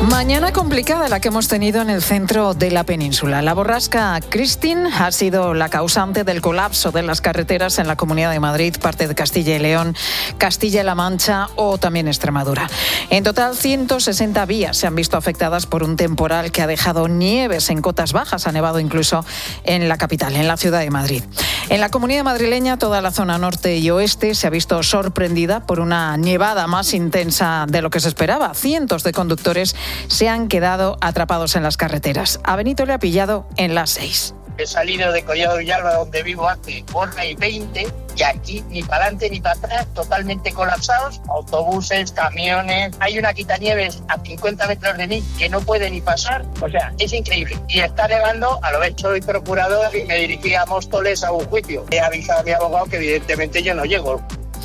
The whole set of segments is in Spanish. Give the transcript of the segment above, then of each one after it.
Mañana complicada la que hemos tenido en el centro de la península. La borrasca Christine ha sido la causante del colapso de las carreteras en la Comunidad de Madrid, parte de Castilla y León, Castilla-La Mancha o también Extremadura. En total, 160 vías se han visto afectadas por un temporal que ha dejado nieves en cotas bajas. Ha nevado incluso en la capital, en la ciudad de Madrid. En la Comunidad madrileña, toda la zona norte y oeste se ha visto sorprendida por una nevada más intensa de lo que se esperaba. Cientos de conductores se han quedado atrapados en las carreteras. A Benito le ha pillado en la 6. He salido de Collado Villalba, donde vivo, hace 1:20 y aquí ni para adelante ni para atrás, totalmente colapsados. Autobuses, camiones. Hay una quitanieves a 50 metros de mí que no puede ni pasar. O sea, es increíble. Y está nevando, a lo hecho soy procurador y me dirigí a Móstoles a un juicio. He avisado a mi abogado que evidentemente yo no llego.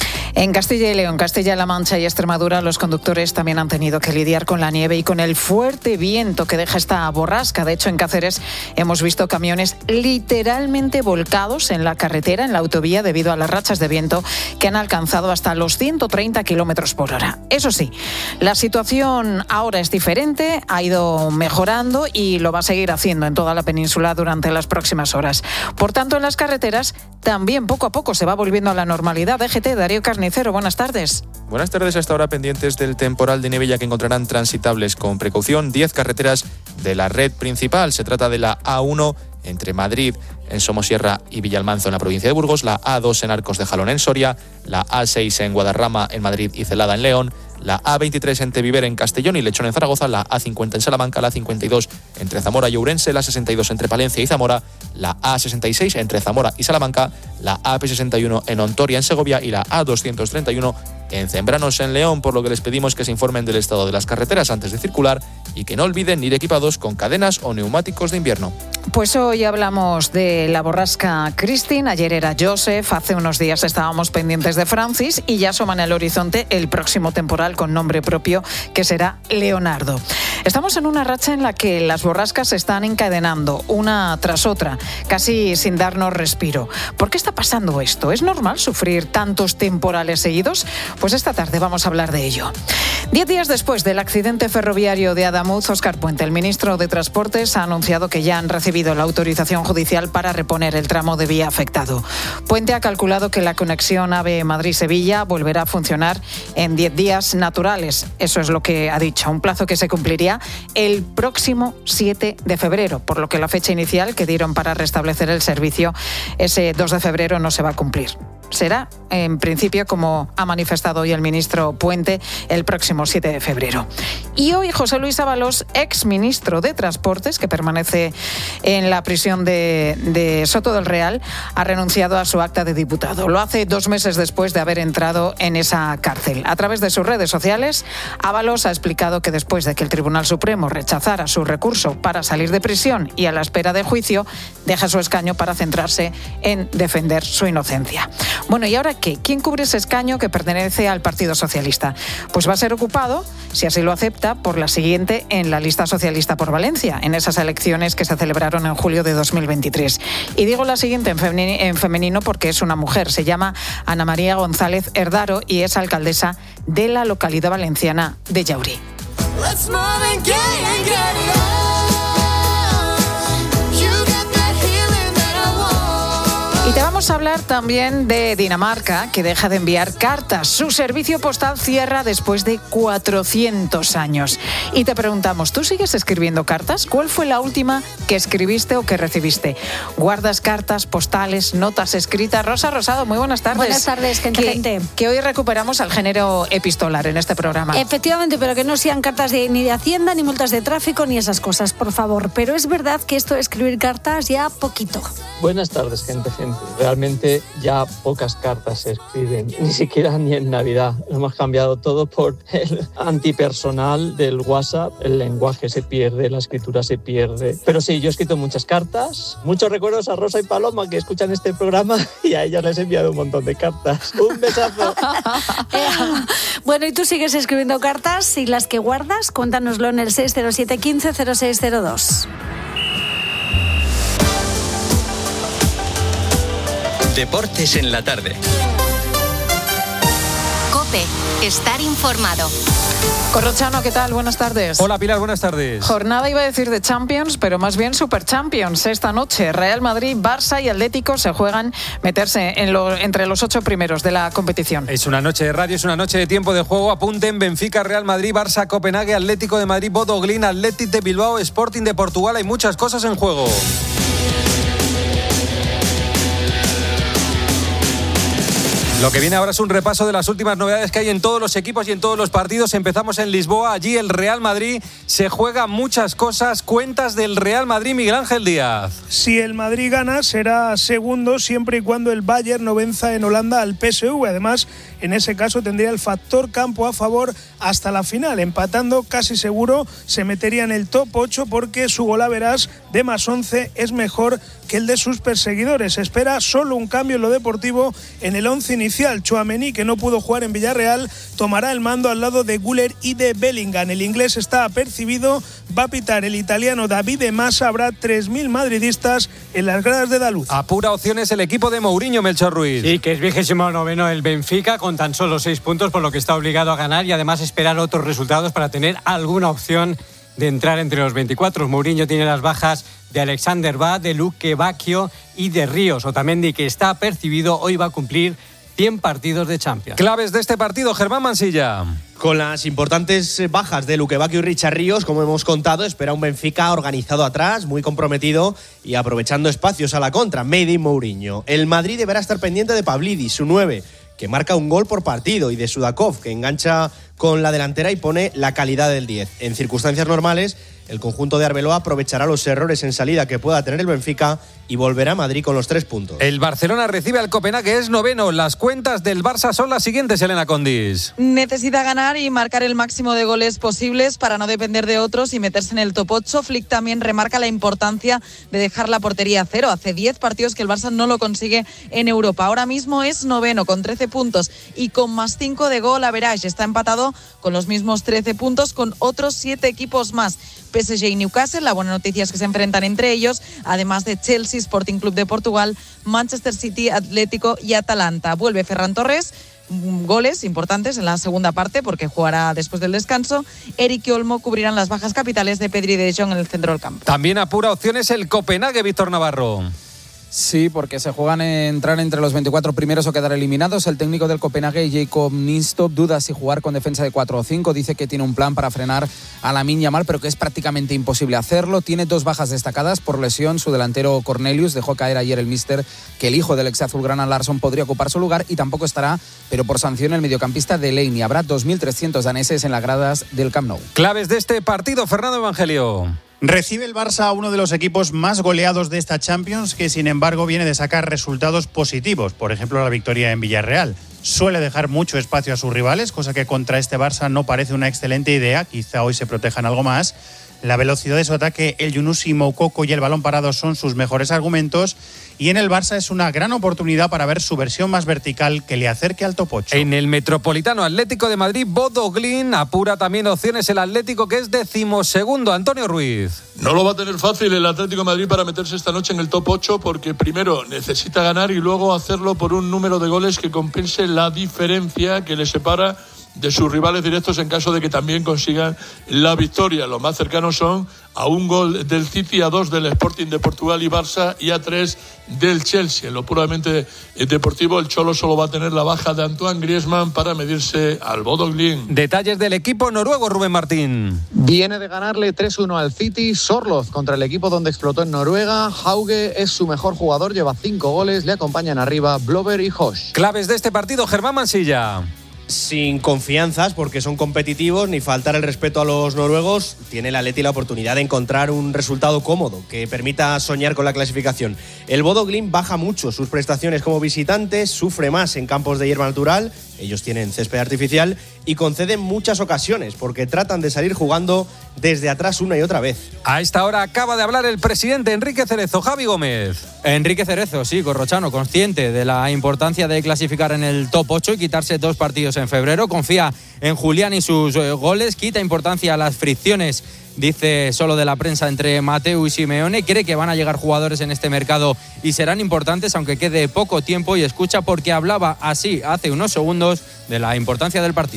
En Castilla y León, Castilla-La Mancha y Extremadura, los conductores también han tenido que lidiar con la nieve y con el fuerte viento que deja esta borrasca. De hecho, en Cáceres hemos visto camiones literalmente volcados en la carretera, en la autovía, debido a las rachas de viento que han alcanzado hasta los 130 kilómetros por hora. Eso sí, la situación ahora es diferente, ha ido mejorando y lo va a seguir haciendo en toda la península durante las próximas horas. Por tanto, en las carreteras también poco a poco se va volviendo a la normalidad. DGT, Darío Carnicero, buenas tardes. Buenas tardes. Hasta ahora pendientes del temporal de nieve, ya que encontrarán transitables con precaución 10 carreteras de la red principal. Se trata de la A1 entre Madrid, en Somosierra y Villalmanzo en la provincia de Burgos, la A2 en Arcos de Jalón en Soria, la A6 en Guadarrama en Madrid y Celada en León, la A23 entre Viver en Castellón y Lechón en Zaragoza, la A50 en Salamanca, la A52 entre Zamora y Ourense, la 62 entre Palencia y Zamora, la A66 entre Zamora y Salamanca, la AP61 en Ontoria en Segovia y la A231 en Zembranos en León, por lo que les pedimos que se informen del estado de las carreteras antes de circular y que no olviden ir equipados con cadenas o neumáticos de invierno. Pues hoy hablamos de la borrasca Christine. Ayer era Joseph, hace unos días estábamos pendientes de Francis y ya asoma en el horizonte el próximo temporal con nombre propio, que será Leonardo. Estamos en una racha en la que las borrascas se están encadenando una tras otra, casi sin darnos respiro. ¿Por qué está pasando esto? ¿Es normal sufrir tantos temporales seguidos? Pues esta tarde vamos a hablar de ello. 10 días después del accidente ferroviario de Adamuz, Óscar Puente, el ministro de Transportes, ha anunciado que ya han recibido la autorización judicial para reponer el tramo de vía afectado. Puente ha calculado que la conexión AVE Madrid-Sevilla volverá a funcionar en 10 días naturales. Eso es lo que ha dicho, un plazo que se cumpliría el próximo 7 de febrero, por lo que la fecha inicial que dieron para restablecer el servicio, ese 2 de febrero, no se va a cumplir. Será, en principio, como ha manifestado hoy el ministro Puente, el próximo 7 de febrero. Y hoy José Luis Ábalos, exministro de Transportes, que permanece en la prisión de Soto del Real, ha renunciado a su acta de diputado. Lo hace 2 meses después de haber entrado en esa cárcel. A través de sus redes sociales, Ábalos ha explicado que después de que el Tribunal Supremo rechazara su recurso para salir de prisión y a la espera de juicio, deja su escaño para centrarse en defender su inocencia. Bueno, ¿y ahora qué? ¿Quién cubre ese escaño que pertenece al Partido Socialista? Pues va a ser ocupado, si así lo acepta, por la siguiente en la lista socialista por Valencia, en esas elecciones que se celebraron en julio de 2023. Y digo la siguiente en femenino porque es una mujer. Se llama Ana María González Herdaro y es alcaldesa de la localidad valenciana de Llaurí. Y te vamos a hablar también de Dinamarca, que deja de enviar cartas. Su servicio postal cierra después de 400 años. Y te preguntamos, ¿tú sigues escribiendo cartas? ¿Cuál fue la última que escribiste o que recibiste? ¿Guardas cartas, postales, notas escritas? Rosa Rosado, muy buenas tardes. Buenas tardes, gente. Que hoy recuperamos al género epistolar en este programa. Efectivamente, pero que no sean cartas ni de Hacienda, ni multas de tráfico, ni esas cosas, por favor. Pero es verdad que esto de escribir cartas ya poquito. Buenas tardes, gente. Realmente ya pocas cartas se escriben, ni siquiera ni en Navidad. Hemos cambiado todo por el antipersonal del WhatsApp. El lenguaje se pierde, la escritura se pierde. Pero sí, yo he escrito muchas cartas, muchos recuerdos a Rosa y Paloma, que escuchan este programa, y a ellas les he enviado un montón de cartas. ¡Un besazo! Bueno, ¿y tú sigues escribiendo cartas? Y las que guardas, cuéntanoslo en el 607 15 0602. Deportes en la tarde. COPE. Estar informado. Corrochano, ¿qué tal? Buenas tardes. Hola Pilar, buenas tardes. Jornada iba a decir de Champions, pero más bien Super Champions. Esta noche Real Madrid, Barça y Atlético se juegan meterse entre los 8 primeros de la competición. Es una noche de radio, es una noche de tiempo de juego. Apunten: Benfica, Real Madrid, Barça, Copenhague, Atlético de Madrid, Bodo Glimt, Athletic de Bilbao, Sporting de Portugal. Hay muchas cosas en juego. Lo que viene ahora es un repaso de las últimas novedades que hay en todos los equipos y en todos los partidos. Empezamos en Lisboa. Allí el Real Madrid se juega muchas cosas. Cuentas del Real Madrid, Miguel Ángel Díaz. Si el Madrid gana, será segundo siempre y cuando el Bayern no venza en Holanda al PSV. Además, en ese caso tendría el factor campo a favor hasta la final. Empatando, casi seguro, se metería en el top 8 porque su golaveras de +11 es mejor que el de sus perseguidores. Espera solo un cambio en lo deportivo en el 11 inicial. Tchouaméni, que no pudo jugar en Villarreal, tomará el mando al lado de Güler y de Bellingham. El inglés está apercibido, va a pitar el italiano David de Massa. Habrá 3.000 madridistas en las gradas de Daluz. Apura opciones el equipo de Mourinho, Melchor Ruiz. Sí, que es 29º el Benfica con tan solo 6 puntos, por lo que está obligado a ganar y además esperar otros resultados para tener alguna opción de entrar entre los 24. Mourinho tiene las bajas de Alexander Bá, de Luque Bacchio y de Ríos. Otamendi, que está apercibido, hoy va a cumplir 100 partidos de Champions. Claves de este partido, Germán Mansilla. Con las importantes bajas de Luque Bacchio y Richard Ríos, como hemos contado, espera un Benfica organizado atrás, muy comprometido y aprovechando espacios a la contra. Made in Mourinho. El Madrid deberá estar pendiente de Pavlidis, su 9, que marca un gol por partido, y de Sudakov, que engancha con la delantera y pone la calidad del 10. En circunstancias normales, el conjunto de Arbeloa aprovechará los errores en salida que pueda tener el Benfica y volverá a Madrid con los 3 puntos. El Barcelona recibe al Copenhague, es 9º. Las cuentas del Barça son las siguientes, Elena Condis. Necesita ganar y marcar el máximo de goles posibles para no depender de otros y meterse en el top 8. Flick también remarca la importancia de dejar la portería a cero. Hace 10 partidos que el Barça no lo consigue en Europa. Ahora mismo es 9º con 13 puntos y con +5 de gol average. Está empatado con los mismos 13 puntos con otros 7 equipos más. PSG y Newcastle, la buena noticia es que se enfrentan entre ellos, además de Chelsea, Sporting Club de Portugal, Manchester City, Atlético y Atalanta. Vuelve Ferran Torres, goles importantes en la segunda parte porque jugará después del descanso. Eric y Olmo cubrirán las bajas capitales de Pedri y de Jong en el centro del campo. También apura opciones el Copenhague, Víctor Navarro. Sí, porque se juegan entrar entre los 24 primeros o quedar eliminados. El técnico del Copenhague, Jacob Nistop, duda si jugar con defensa de 4 o 5. Dice que tiene un plan para frenar a Lamine Yamal, pero que es prácticamente imposible hacerlo. Tiene 2 bajas destacadas por lesión. Su delantero Cornelius dejó caer ayer el míster que el hijo del ex azulgrana Larsson podría ocupar su lugar, y tampoco estará, pero por sanción, el mediocampista Delaney. Habrá 2.300 daneses en las gradas del Camp Nou. Claves de este partido, Fernando Evangelio. Recibe el Barça a uno de los equipos más goleados de esta Champions, que sin embargo viene de sacar resultados positivos, por ejemplo la victoria en Villarreal. Suele dejar mucho espacio a sus rivales, cosa que contra este Barça no parece una excelente idea, quizá hoy se protejan algo más. La velocidad de su ataque, el Yunusi, Moukoko y el balón parado son sus mejores argumentos, y en el Barça es una gran oportunidad para ver su versión más vertical que le acerque al top 8. En el Metropolitano Atlético de Madrid, Bodo Glimt apura también opciones el Atlético, que es 12º, Antonio Ruiz. No lo va a tener fácil el Atlético de Madrid para meterse esta noche en el top 8, porque primero necesita ganar y luego hacerlo por un número de goles que compense la diferencia que le separa de sus rivales directos en caso de que también consigan la victoria. Los más cercanos son a 1 gol del City, a 2 del Sporting de Portugal y Barça y a 3 del Chelsea. En lo puramente deportivo, el Cholo solo va a tener la baja de Antoine Griezmann para medirse al Bodo Glimt. Detalles del equipo noruego, Rubén Martín. Viene de ganarle 3-1 al City. Sorloth contra el equipo donde explotó en Noruega. Hauge es su mejor jugador, lleva 5 goles, le acompañan arriba Blover y Hosh. Claves de este partido, Germán Mansilla. Sin confianzas, porque son competitivos, ni faltar el respeto a los noruegos, tiene el Atleti la oportunidad de encontrar un resultado cómodo que permita soñar con la clasificación. El Bodo Glimt baja mucho sus prestaciones como visitantes, sufre más en campos de hierba natural, ellos tienen césped artificial, y conceden muchas ocasiones porque tratan de salir jugando desde atrás una y otra vez. A esta hora acaba de hablar el presidente Enrique Cerezo. Javi Gómez. Enrique Cerezo, sí, Corrochano, consciente de la importancia de clasificar en el top 8 y quitarse 2 partidos en febrero. Confía en Julián y sus goles, quita importancia a las fricciones, dice solo de la prensa, entre Mateu y Simeone. Cree que van a llegar jugadores en este mercado y serán importantes aunque quede poco tiempo, y escucha porque hablaba así hace unos segundos de la importancia del partido.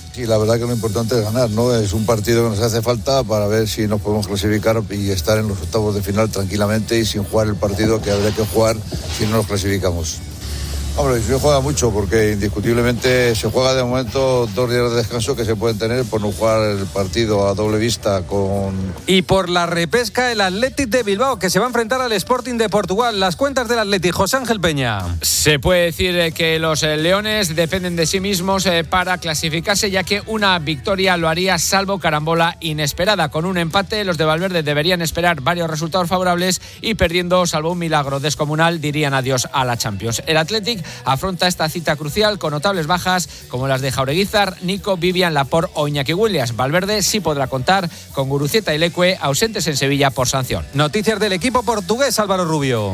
Sí, la verdad que lo importante es ganar, ¿no? Es un partido que nos hace falta para ver si nos podemos clasificar y estar en los octavos de final tranquilamente y sin jugar el partido que habría que jugar si no nos clasificamos. Hombre, se juega mucho porque indiscutiblemente se juega de momento 2 días de descanso que se pueden tener por no jugar el partido a doble vista con... Y por la repesca, el Athletic de Bilbao, que se va a enfrentar al Sporting de Portugal. Las cuentas del Athletic, José Ángel Peña. Se puede decir que los leones dependen de sí mismos para clasificarse, ya que una victoria lo haría salvo carambola inesperada. Con un empate, los de Valverde deberían esperar varios resultados favorables y perdiendo, salvo un milagro descomunal, dirían adiós a la Champions. El Athletic afronta esta cita crucial con notables bajas como las de Jaureguizar, Nico, Vivian, Laporte o Iñaki Williams. Valverde sí podrá contar con Guruceta y Leque, ausentes en Sevilla por sanción. Noticias del equipo portugués, Álvaro Rubio.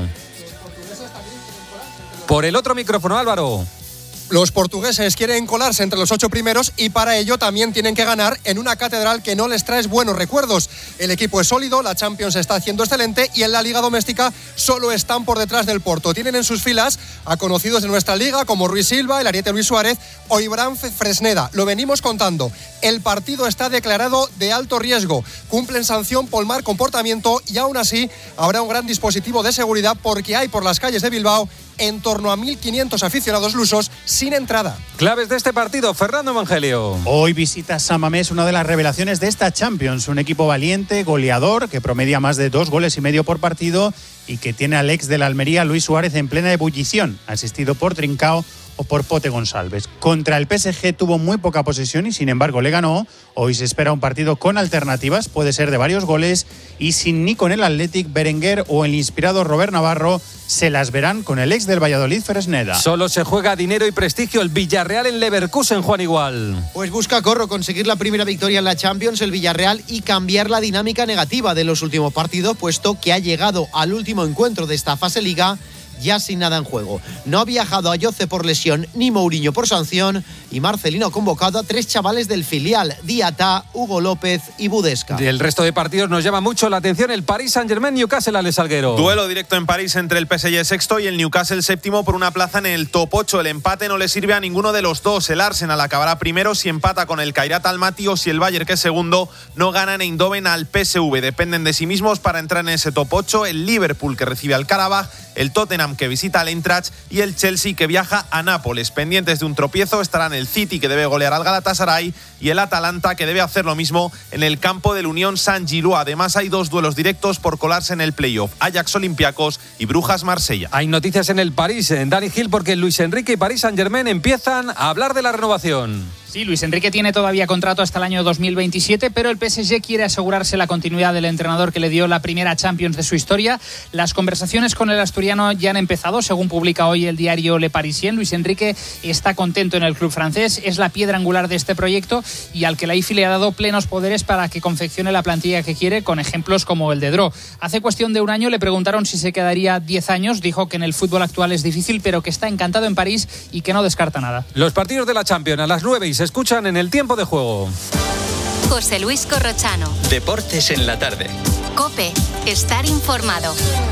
Por el otro micrófono, Álvaro. Los portugueses quieren colarse entre los 8 primeros y para ello también tienen que ganar en una catedral que no les trae buenos recuerdos. El equipo es sólido, la Champions está haciendo excelente y en la Liga Doméstica solo están por detrás del Porto. Tienen en sus filas a conocidos de nuestra Liga como Rui Silva, el ariete Luis Suárez o Ibran Fresneda. Lo venimos contando. El partido está declarado de alto riesgo. Cumplen sanción por mal comportamiento y aún así habrá un gran dispositivo de seguridad porque hay por las calles de Bilbao en torno a 1.500 aficionados lusos sin entrada. Claves de este partido, Fernando Evangelio. Hoy visita San Mamés una de las revelaciones de esta Champions, un equipo valiente, goleador, que promedia más de 2 goles y medio por partido y que tiene al ex de la Almería, Luis Suárez, en plena ebullición, asistido por Trincao o por Pote Gonçalves. Contra el PSG tuvo muy poca posesión y sin embargo le ganó. Hoy se espera un partido con alternativas, puede ser de varios goles, y sin ni con el Athletic, Berenguer o el inspirado Robert Navarro se las verán con el ex del Valladolid, Fresneda. Solo se juega dinero y prestigio. El Villarreal en Leverkusen, Juan Igual. Pues busca Corro conseguir la primera victoria en la Champions, el Villarreal, y cambiar la dinámica negativa de los últimos partidos, puesto que ha llegado al último encuentro de esta fase Liga ya sin nada en juego. No ha viajado a Yoce por lesión ni Mourinho por sanción, y Marcelino ha convocado a 3 chavales del filial, Diatá, Hugo López y Budesca. Del resto de partidos nos llama mucho la atención el Paris Saint-Germain Newcastle, Alex Salguero. Duelo directo en París entre el PSG sexto y el Newcastle séptimo por una plaza en el top 8. El empate no le sirve a ninguno de los dos. El Arsenal acabará primero si empata con el Kairat Almaty o si el Bayern, que es segundo, no gana en Eindhoven al PSV. Dependen de sí mismos para entrar en ese top 8. El Liverpool, que recibe al Karabaj, el Tottenham, que visita al Eintracht, y el Chelsea, que viaja a Nápoles. Pendientes de un tropiezo estarán el City, que debe golear al Galatasaray, y el Atalanta, que debe hacer lo mismo en el campo del Unión Saint-Gilloise. Además hay 2 duelos directos por colarse en el playoff: Ajax Olympiacos y Brujas Marsella. Hay noticias en el París, en Dani Gil, porque Luis Enrique y Paris Saint-Germain empiezan a hablar de la renovación. Sí, Luis Enrique tiene todavía contrato hasta el año 2027, pero el PSG quiere asegurarse la continuidad del entrenador que le dio la primera Champions de su historia. Las conversaciones con el asturiano ya han empezado, según publica hoy el diario Le Parisien. Luis Enrique está contento en el club francés, es la piedra angular de este proyecto y al que la IFI le ha dado plenos poderes para que confeccione la plantilla que quiere, con ejemplos como el de Dro. Hace cuestión de un año le preguntaron si se quedaría 10 años, dijo que en el fútbol actual es difícil, pero que está encantado en París y que no descarta nada. Los partidos de la Champions a las 9 y se escuchan en el tiempo de juego. José Luis Corrochano. Deportes en la tarde. COPE. Estar informado.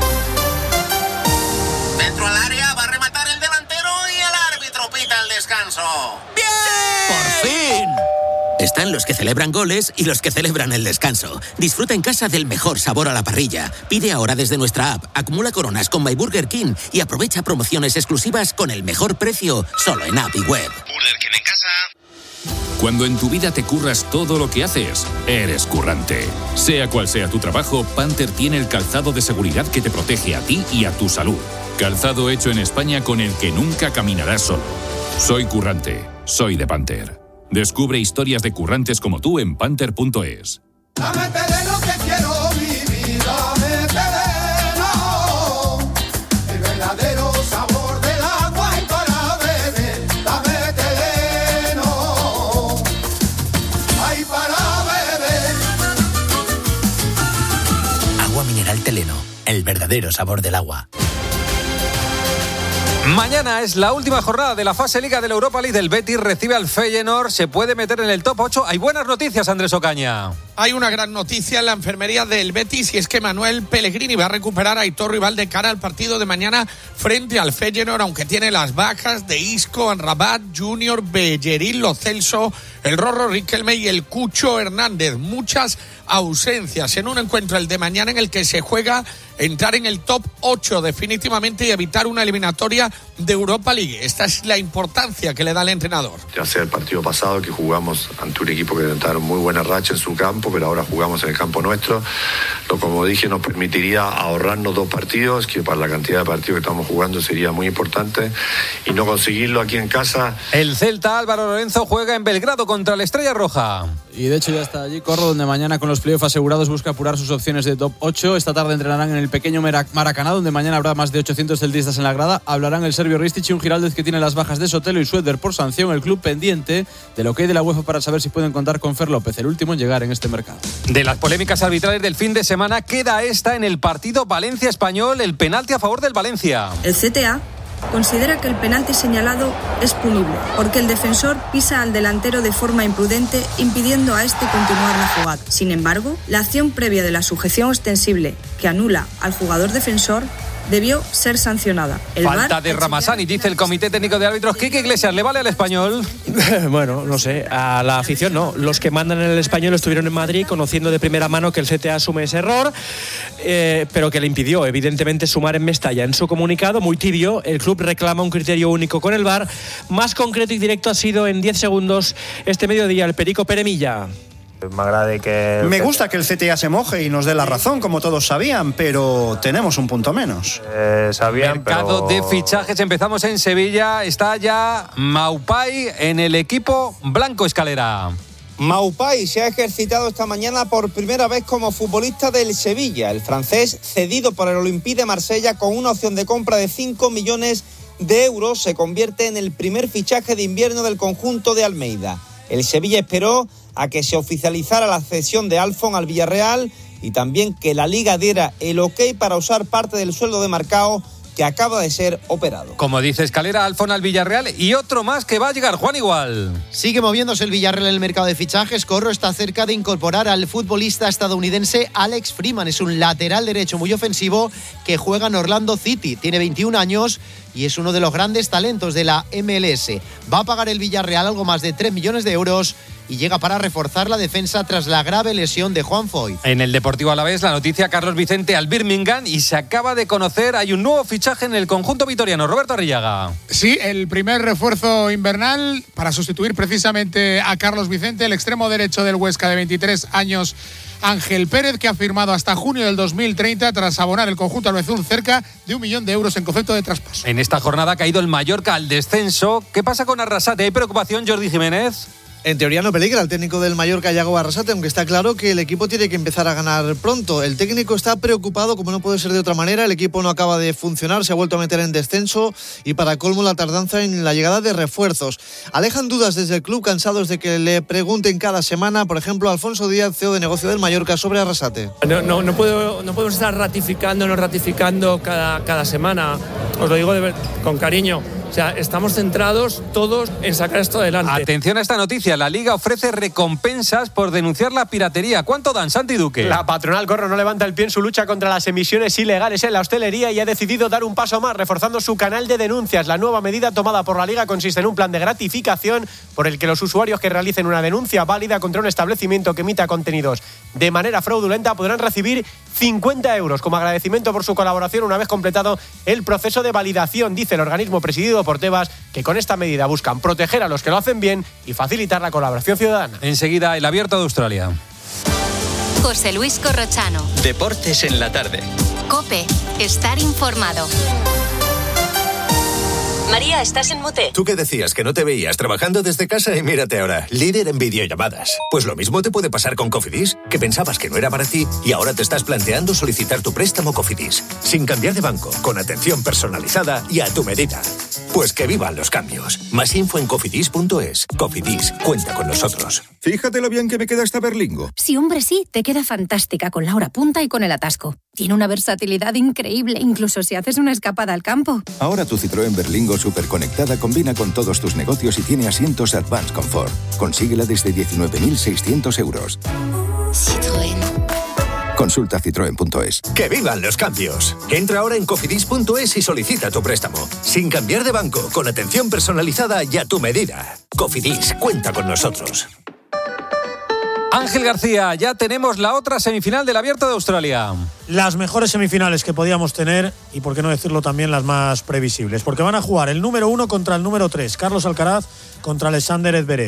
Dentro al área va a rematar el delantero y el árbitro pita el descanso. ¡Bien! ¡Por fin! Están los que celebran goles y los que celebran el descanso. Disfruta en casa del mejor sabor a la parrilla. Pide ahora desde nuestra app, acumula coronas con My Burger King y aprovecha promociones exclusivas con el mejor precio solo en app y web. Burger King en casa. Cuando en tu vida te curras todo lo que haces, eres currante. Sea cual sea tu trabajo, Panther tiene el calzado de seguridad que te protege a ti y a tu salud. Calzado hecho en España con el que nunca caminarás solo. Soy currante, soy de Panther. Descubre historias de currantes como tú en panther.es. Dame terreno que quiero vivir, dame terreno, el verdadero sabor del agua y para beber, dame terreno, ay para beber. Agua mineral Teleno, el verdadero sabor del agua. Mañana es la última jornada de la fase Liga de la Europa League. El Betis recibe al Feyenoord, se puede meter en el top 8. Hay buenas noticias, Andrés Ocaña. Hay una gran noticia en la enfermería del Betis y es que Manuel Pellegrini va a recuperar a Aitor Rival de cara al partido de mañana frente al Feyenoord, aunque tiene las bajas de Isco, Amrabat, Junior, Bellerín, Lo Celso, el Rorro Riquelme y el Cucho Hernández. Muchas ausencias en un encuentro, el de mañana, en el que se juega entrar en el top 8 definitivamente y evitar una eliminatoria de Europa League. Esta es la importancia que le da el entrenador. Ya sea el partido pasado que jugamos ante un equipo que intentaron muy buena racha en su campo, pero ahora jugamos en el campo nuestro. Lo, como dije, nos permitiría ahorrarnos 2 partidos, que para la cantidad de partidos que estamos jugando sería muy importante, y no conseguirlo aquí en casa. El Celta, Álvaro Lorenzo, juega en Belgrado contra el Estrella Roja. Y de hecho ya está allí, Corro, donde mañana con los playoffs asegurados busca apurar sus opciones de top 8. Esta tarde entrenarán en el pequeño Maracaná, donde mañana habrá más de 800 celtistas en la grada. Hablarán el serbio Ristic y un Giraldez que tiene las bajas de Sotelo y Suéter por sanción. El club pendiente del ok de la UEFA para saber si pueden contar con Fer López, el último en llegar en este mercado. De las polémicas arbitrales del fin de semana queda esta en el partido Valencia-Español, el penalti a favor del Valencia. El CTA considera que el penalti señalado es punible porque el defensor pisa al delantero de forma imprudente, impidiendo a este continuar la jugada. Sin embargo, la acción previa de la sujeción ostensible que anula al jugador defensor debió ser sancionada. Falta de Ramazani, dice el Comité Técnico de Árbitros. Quique Iglesias, ¿le vale al Español? Bueno, no sé, a la afición no. Los que mandan en el Español estuvieron en Madrid conociendo de primera mano que el CTA asume ese error, pero que le impidió evidentemente sumar en Mestalla. En su comunicado, muy tibio, el club reclama un criterio único con el VAR. Más concreto y directo ha sido en 10 segundos este mediodía el Perico Peremilla. Me gusta que el CTA se moje y nos dé la razón, como todos sabían, pero tenemos un punto menos. Mercado de fichajes, empezamos en Sevilla. Está ya Maupay en el equipo blanco Escalera. Maupay se ha ejercitado esta mañana por primera vez como futbolista del Sevilla. El francés, cedido por el Olympique de Marsella con una opción de compra de 5 millones de euros, se convierte en el primer fichaje de invierno del conjunto de Almeida. El Sevilla esperó a que se oficializara la cesión de Alfon al Villarreal y también que la Liga diera el ok para usar parte del sueldo de Marcao, que acaba de ser operado. Como dice Escalera, Alfon al Villarreal y otro más que va a llegar, Juan Igual. Sigue moviéndose el Villarreal en el mercado de fichajes. Corro está cerca de incorporar al futbolista estadounidense Alex Freeman. Es un lateral derecho muy ofensivo que juega en Orlando City. Tiene 21 años y es uno de los grandes talentos de la MLS. Va a pagar el Villarreal algo más de 3 millones de euros y llega para reforzar la defensa tras la grave lesión de Juan Foyth. En el Deportivo Alavés, la noticia: Carlos Vicente al Birmingham, y se acaba de conocer, hay un nuevo fichaje en el conjunto vitoriano. Roberto Arrillaga. Sí, el primer refuerzo invernal para sustituir precisamente a Carlos Vicente, el extremo derecho del Huesca de 23 años, Ángel Pérez, que ha firmado hasta junio del 2030 tras abonar el conjunto albazul cerca de 1 millón de euros en concepto de traspaso. En esta jornada ha caído el Mallorca al descenso. ¿Qué pasa con Arrasate? ¿Hay preocupación, Jordi Jiménez? En teoría no peligra el técnico del Mallorca, Yago Arrasate, aunque está claro que el equipo tiene que empezar a ganar pronto. El técnico está preocupado, como no puede ser de otra manera. El equipo no acaba de funcionar, se ha vuelto a meter en descenso y para colmo la tardanza en la llegada de refuerzos. Alejan dudas desde el club, cansados de que le pregunten cada semana, por ejemplo, Alfonso Díaz, CEO de negocio del Mallorca, sobre Arrasate. No podemos estar ratificando cada semana. Os lo digo con cariño. O sea, estamos centrados todos en sacar esto adelante. Atención a esta noticia. La Liga ofrece recompensas por denunciar la piratería. ¿Cuánto dan, Santi Duque? La patronal Corro no levanta el pie en su lucha contra las emisiones ilegales en la hostelería y ha decidido dar un paso más, reforzando su canal de denuncias. La nueva medida tomada por la Liga consiste en un plan de gratificación por el que los usuarios que realicen una denuncia válida contra un establecimiento que emita contenidos de manera fraudulenta podrán recibir 50 euros como agradecimiento por su colaboración una vez completado el proceso de validación, dice el organismo presidido por Tebas, que con esta medida buscan proteger a los que lo hacen bien y facilitar la colaboración ciudadana. Enseguida, el Abierto de Australia. José Luis Corrochano. Deportes en la tarde. COPE. Estar informado. María, ¿estás en mute? ¿Tú qué decías? Que no te veías trabajando desde casa y mírate ahora, líder en videollamadas. Pues lo mismo te puede pasar con Cofidis, que pensabas que no era para ti y ahora te estás planteando solicitar tu préstamo Cofidis, sin cambiar de banco, con atención personalizada y a tu medida. Pues que vivan los cambios. Más info en cofidis.es. Cofidis, cuenta con nosotros. Fíjate lo bien que me queda esta berlingo. Sí, hombre, sí, te queda fantástica con la hora punta y con el atasco. Tiene una versatilidad increíble, incluso si haces una escapada al campo. Ahora tu Citroën Berlingo superconectada combina con todos tus negocios y tiene asientos Advanced Comfort. Consíguela desde 19.600 euros. Sí. Consulta citroen.es. ¡Que vivan los cambios! Entra ahora en cofidis.es y solicita tu préstamo. Sin cambiar de banco, con atención personalizada y a tu medida. Cofidis, cuenta con nosotros. Ángel García, ya tenemos la otra semifinal del Abierto de Australia. Las mejores semifinales que podíamos tener y, por qué no decirlo, también las más previsibles. Porque van a jugar el número 1 contra el número 3, Carlos Alcaraz contra Alexander Zverev.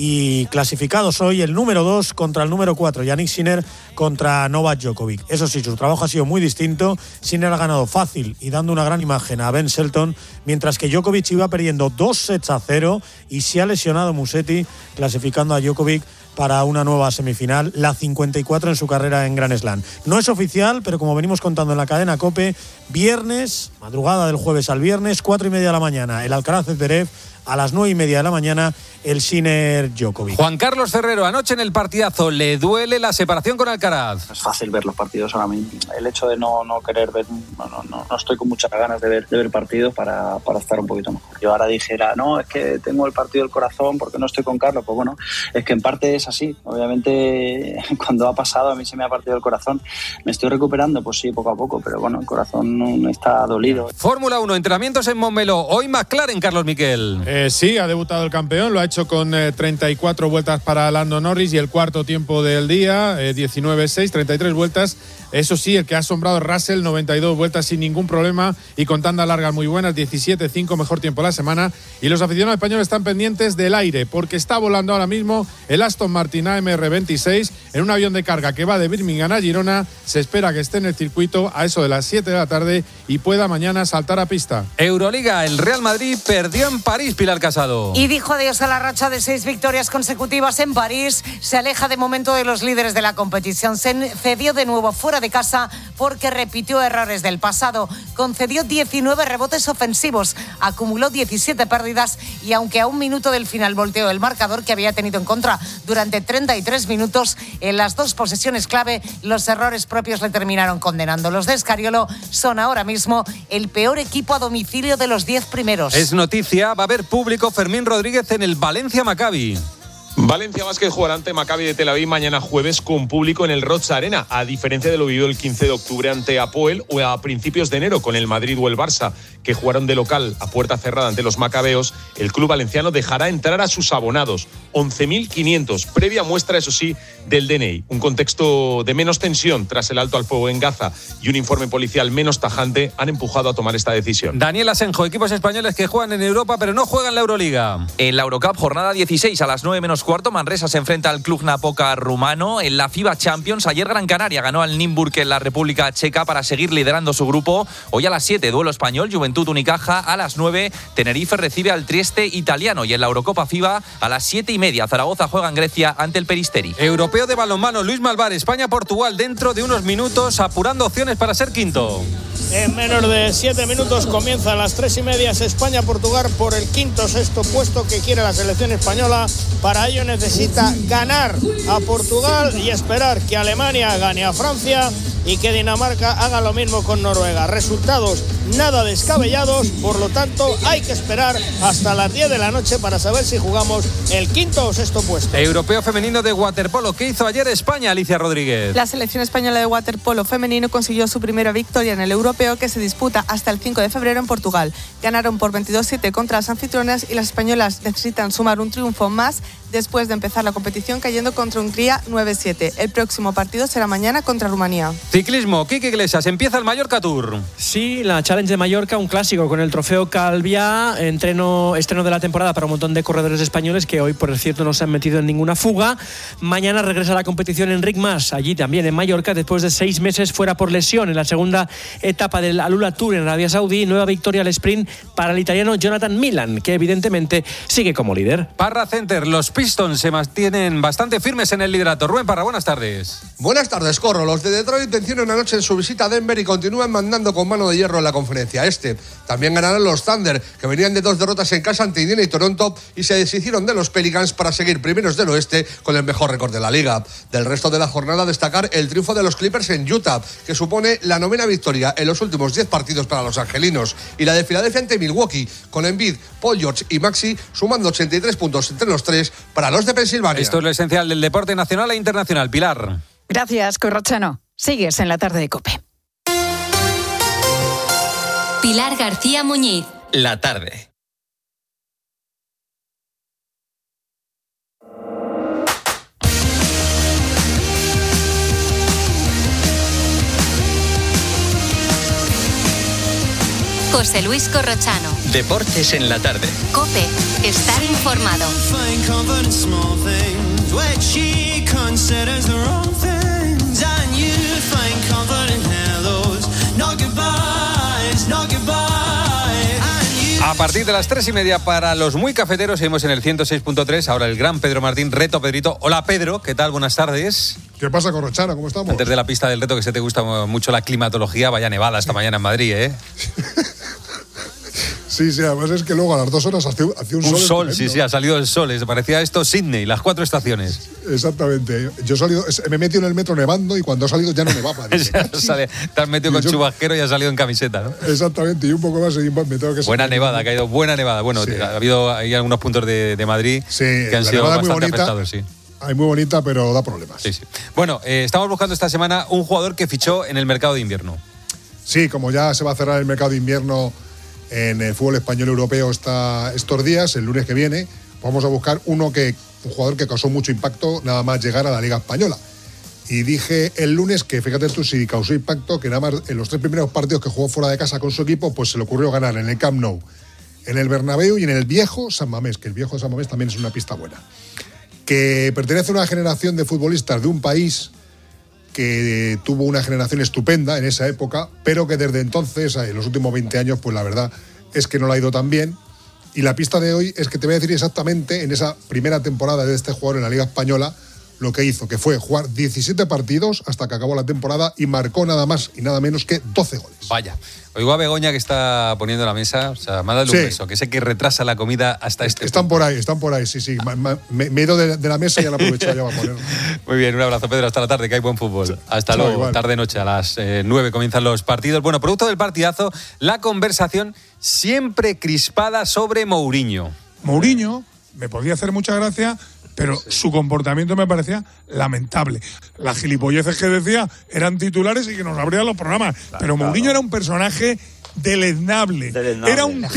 Y clasificados hoy el número 2 contra el número 4, Jannik Sinner contra Novak Djokovic. Eso sí, su trabajo ha sido muy distinto. Sinner ha ganado fácil y dando una gran imagen a Ben Shelton, mientras que Djokovic iba perdiendo 2-0 y se ha lesionado Musetti, clasificando a Djokovic para una nueva semifinal, la 54 en su carrera en Grand Slam. No es oficial, pero como venimos contando en la cadena COPE, viernes, madrugada del jueves al viernes, 4:30 de la mañana, el Alcaraz Zverev, a las 9:30 de la mañana, el Sinner Djokovic. Juan Carlos Ferrero, anoche en el partidazo, ¿le duele la separación con Alcaraz? Es fácil ver los partidos ahora mismo. El hecho de no querer ver, no estoy con muchas ganas de ver partidos para estar un poquito mejor. Yo ahora dijera, no, es que tengo el partido del corazón porque no estoy con Carlos. Pues bueno, es que en parte es así. Obviamente, cuando ha pasado, a mí se me ha partido el corazón. ¿Me estoy recuperando? Pues sí, poco a poco, pero bueno, el corazón está dolido. Fórmula 1, entrenamientos en Montmeló. Hoy McLaren, Carlos Miquel. Sí, ha debutado el campeón, lo ha hecho con 34 vueltas para Lando Norris y el cuarto tiempo del día, 19.6, 33 vueltas. Eso sí, el que ha asombrado es Russell, 92 vueltas sin ningún problema y con tandas largas muy buenas, 17.5, mejor tiempo de la semana. Y los aficionados españoles están pendientes del aire porque está volando ahora mismo el Aston Martin AMR26 en un avión de carga que va de Birmingham a Girona. Se espera que esté en el circuito a eso de las 7 de la tarde y pueda mañana saltar a pista. Euroliga, el Real Madrid perdió en París, Pilar Casado. Y dijo adiós a la racha de 6 victorias consecutivas en París. Se aleja de momento de los líderes de la competición. Se cedió de nuevo fuera de casa porque repitió errores del pasado. Concedió 19 rebotes ofensivos, acumuló 17 pérdidas y aunque a un minuto del final volteó el marcador que había tenido en contra durante 33 minutos, en las 2 posesiones clave los errores propios le terminaron condenando. Los de Escariolo son ahora mismo el peor equipo a domicilio de los 10 primeros. Es noticia, va a haber público Fermín Rodríguez en el Valencia Maccabi. Valencia Basket jugará ante Maccabi de Tel Aviv mañana jueves con público en el Roig Arena, a diferencia de lo vivido el 15 de octubre ante Apoel o a principios de enero con el Madrid o el Barça, que jugaron de local a puerta cerrada ante los macabeos. El club valenciano dejará entrar a sus abonados, 11.500, previa muestra, eso sí, del DNI. Un contexto de menos tensión tras el alto al fuego en Gaza y un informe policial menos tajante han empujado a tomar esta decisión. Daniel Asenjo, equipos españoles que juegan en Europa pero no juegan la Euroliga. En la Eurocup, jornada 16 a las 9:15, Manresa se enfrenta al Cluj Napoca rumano. En la FIBA Champions, ayer Gran Canaria ganó al Nymburk en la República Checa para seguir liderando su grupo. Hoy a las 7, duelo español, Juventud Unicaja. A las 9, Tenerife recibe al Trieste italiano. Y en la Eurocopa FIBA, a las 7:30, Zaragoza juega en Grecia ante el Peristeri. Europeo de balonmano, Luis Malvar, España-Portugal dentro de unos minutos, apurando opciones para ser quinto. En menos de 7 minutos comienza a las 3:30 España-Portugal por el quinto sexto puesto que quiere la selección española. Para ello necesita ganar a Portugal y esperar que Alemania gane a Francia y que Dinamarca haga lo mismo con Noruega. Resultados nada descabellados, por lo tanto hay que esperar hasta las 10 de la noche para saber si jugamos el quinto o sexto puesto. Europeo femenino de waterpolo, ¿qué hizo ayer España, Alicia Rodríguez? La selección española de waterpolo femenino consiguió su primera victoria en el europeo que se disputa hasta el 5 de febrero en Portugal. Ganaron por 22-7 contra las anfitrionas y las españolas necesitan sumar un triunfo más después de empezar la competición cayendo contra Hungría 9-7. El próximo partido será mañana contra Rumanía. Ciclismo, Quique Iglesias, empieza el Mallorca Tour. Sí, la Challenge de Mallorca, un clásico con el trofeo Calviá, estreno de la temporada para un montón de corredores españoles que hoy, por cierto, no se han metido en ninguna fuga. Mañana regresa a la competición Enric Mas, allí también en Mallorca, después de 6 meses fuera por lesión en la segunda etapa del Alula Tour en Arabia Saudí. Nueva victoria al sprint para el italiano Jonathan Milan, que evidentemente sigue como líder. Parra Center, los Pistons se mantienen bastante firmes en el liderato. Rubén Parra, buenas tardes. Buenas tardes, Corro. Los de Detroit vencieron anoche en su visita a Denver y continúan mandando con mano de hierro en la conferencia este. También ganaron los Thunder, que venían de 2 derrotas en casa ante Indiana y Toronto y se deshicieron de los Pelicans para seguir primeros del oeste con el mejor récord de la liga. Del resto de la jornada, destacar el triunfo de los Clippers en Utah, que supone la 9ª victoria en los últimos 10 partidos para los angelinos, y la de Filadelfia ante Milwaukee, con Embiid, Paul George y Maxey sumando 83 puntos entre los 3 para los de Pensilvania. Esto es lo esencial del deporte nacional e internacional. Pilar. Gracias, Corrochano. Sigues en la tarde de COPE. Pilar García Muñiz. La tarde. José Luis Corrochano. Deportes en la tarde. COPE. Estar informado. A partir de las 3:30 para los muy cafeteros, seguimos en el 106.3. Ahora el gran Pedro Martín, reto Pedrito. Hola Pedro, ¿qué tal? Buenas tardes. ¿Qué pasa, Corrochano? ¿Cómo estamos? Antes de la pista del reto, que se te gusta mucho la climatología, vaya nevada esta mañana en Madrid, ¿eh? Sí, además es que luego a las 2 horas hacía un sol. Sí, ha salido el sol. Parecía esto Sydney, las 4 estaciones. Exactamente. Yo he salido, me he metido en el metro nevando y cuando he salido ya no nevaba. Te has metido con chubasquero y has salido en camiseta, ¿no? Exactamente, y un poco más y me tengo que... Buena nevada, ha caído buena nevada. Bueno, sí. Ha habido ahí algunos puntos de Madrid que han sido bastante afectados, sí. Hay muy bonita, pero da problemas. Sí. Bueno, estamos buscando esta semana un jugador que fichó en el mercado de invierno. Sí, como ya se va a cerrar el mercado de invierno en el fútbol español europeo estos días, el lunes que viene, vamos a buscar un jugador que causó mucho impacto nada más llegar a la Liga Española. Y dije el lunes que, fíjate tú, si causó impacto, que nada más en los 3 primeros partidos que jugó fuera de casa con su equipo, pues se le ocurrió ganar en el Camp Nou, en el Bernabéu y en el viejo San Mamés, que el viejo San Mamés también es una pista buena. Que pertenece a una generación de futbolistas de un país que tuvo una generación estupenda en esa época, pero que desde entonces, en los últimos 20 años, pues la verdad es que no le ha ido tan bien. Y la pista de hoy es que te voy a decir exactamente en esa primera temporada de este jugador en la Liga Española lo que hizo, que fue jugar 17 partidos hasta que acabó la temporada y marcó nada más y nada menos que 12 goles. Vaya. Oigo a Begoña que está poniendo la mesa, o sea, me ha dado un beso, que sé que retrasa la comida hasta este Están punto. por ahí, sí. Me he ido de la mesa y ya la he aprovechado ya va a poner. Muy bien, un abrazo, Pedro, hasta la tarde, que hay buen fútbol. Hasta luego, igual. Tarde-noche, a las 9 comienzan los partidos. Bueno, producto del partidazo, la conversación siempre crispada sobre Mourinho. Mourinho me podía hacer mucha gracia, pero su comportamiento me parecía lamentable. Las gilipolleces que decía eran titulares y que nos abrían los programas. Pero Mourinho era un personaje deleznable. Era un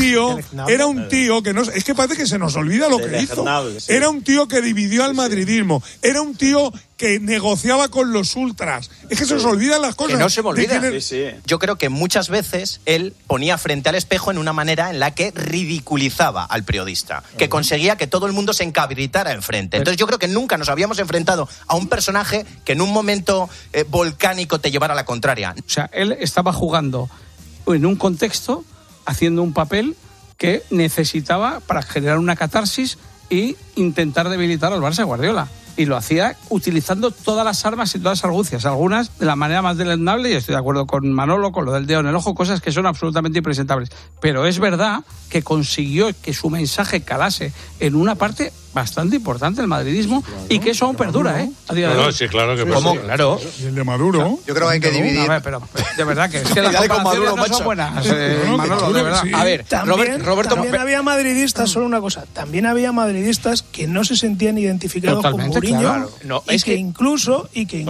tío que no, es que parece que se nos olvida lo que hizo. Sí. Era un tío que dividió al madridismo. Era un tío que negociaba con los ultras. Es que se nos olvidan las cosas. Que no se me olvida. Yo creo que muchas veces él ponía frente al espejo en una manera en la que ridiculizaba al periodista, que conseguía que todo el mundo se encabritara enfrente. Entonces yo creo que nunca nos habíamos enfrentado a un personaje que en un momento volcánico te llevara a la contraria. O sea, él estaba jugando en un contexto, haciendo un papel que necesitaba para generar una catarsis e intentar debilitar al Barça de Guardiola. Y lo hacía utilizando todas las armas y todas las argucias, algunas de la manera más deleznable, y estoy de acuerdo con Manolo, con lo del dedo en el ojo, cosas que son absolutamente impresentables. Pero es verdad que consiguió que su mensaje calase en una parte bastante importante del madridismo, claro, y que eso aún perdura, ¿eh? A día de hoy. Sí, claro que ¿Cómo? Claro. Y el de Maduro. Yo creo que hay que dividir. A ver, pero de verdad que es que las comparaciones no son buenas, Manolo, de verdad. Sí. A ver, Roberto... También había madridistas, solo una cosa, también había madridistas que no se sentían identificados con Mourinho, claro. Y que incluso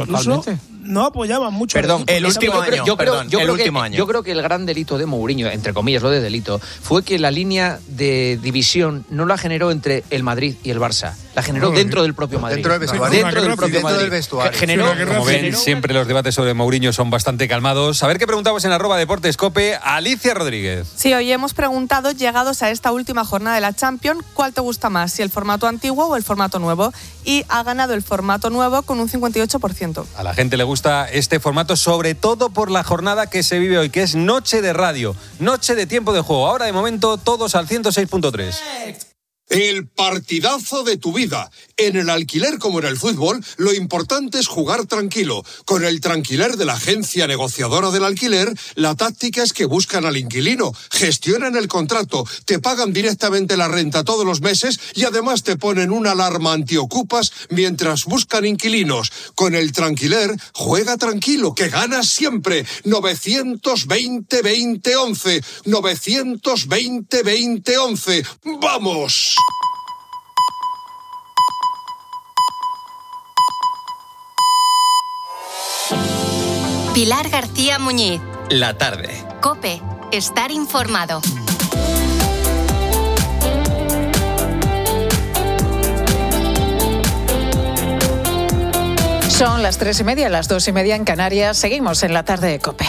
no apoyaban mucho. Perdón, el último año. Yo creo que el gran delito de Mourinho, entre comillas lo de delito, fue que la línea de división no la generó entre el Madrid y el Barça, la generó dentro del propio Madrid. Dentro del vestuario. Dentro del vestuario. Como ven, siempre los debates sobre Mourinho son bastante calmados. A ver qué preguntamos en @DeportesCope. Alicia Rodríguez. Sí, hoy hemos preguntado, llegados a esta última jornada de la Champions, ¿cuál te gusta más? Si el formato antiguo o el formato nuevo. Y ha ganado el formato nuevo con un 58%. A la gente le gusta este formato, sobre todo por la jornada que se vive hoy, que es noche de radio, noche de tiempo de juego. Ahora, de momento, todos al 106.3. El partidazo de tu vida. En el alquiler como en el fútbol, lo importante es jugar tranquilo. Con el Tranquiler de la agencia negociadora del alquiler, la táctica es que buscan al inquilino, gestionan el contrato, te pagan directamente la renta todos los meses y además te ponen una alarma antiocupas mientras buscan inquilinos. Con el Tranquiler, juega tranquilo, que ganas siempre. 920-2011. 920-2011. ¡Vamos! Pilar García Muñiz. La tarde. COPE. Estar informado. Son las 3:30, las 2:30 en Canarias. Seguimos en la tarde de COPE.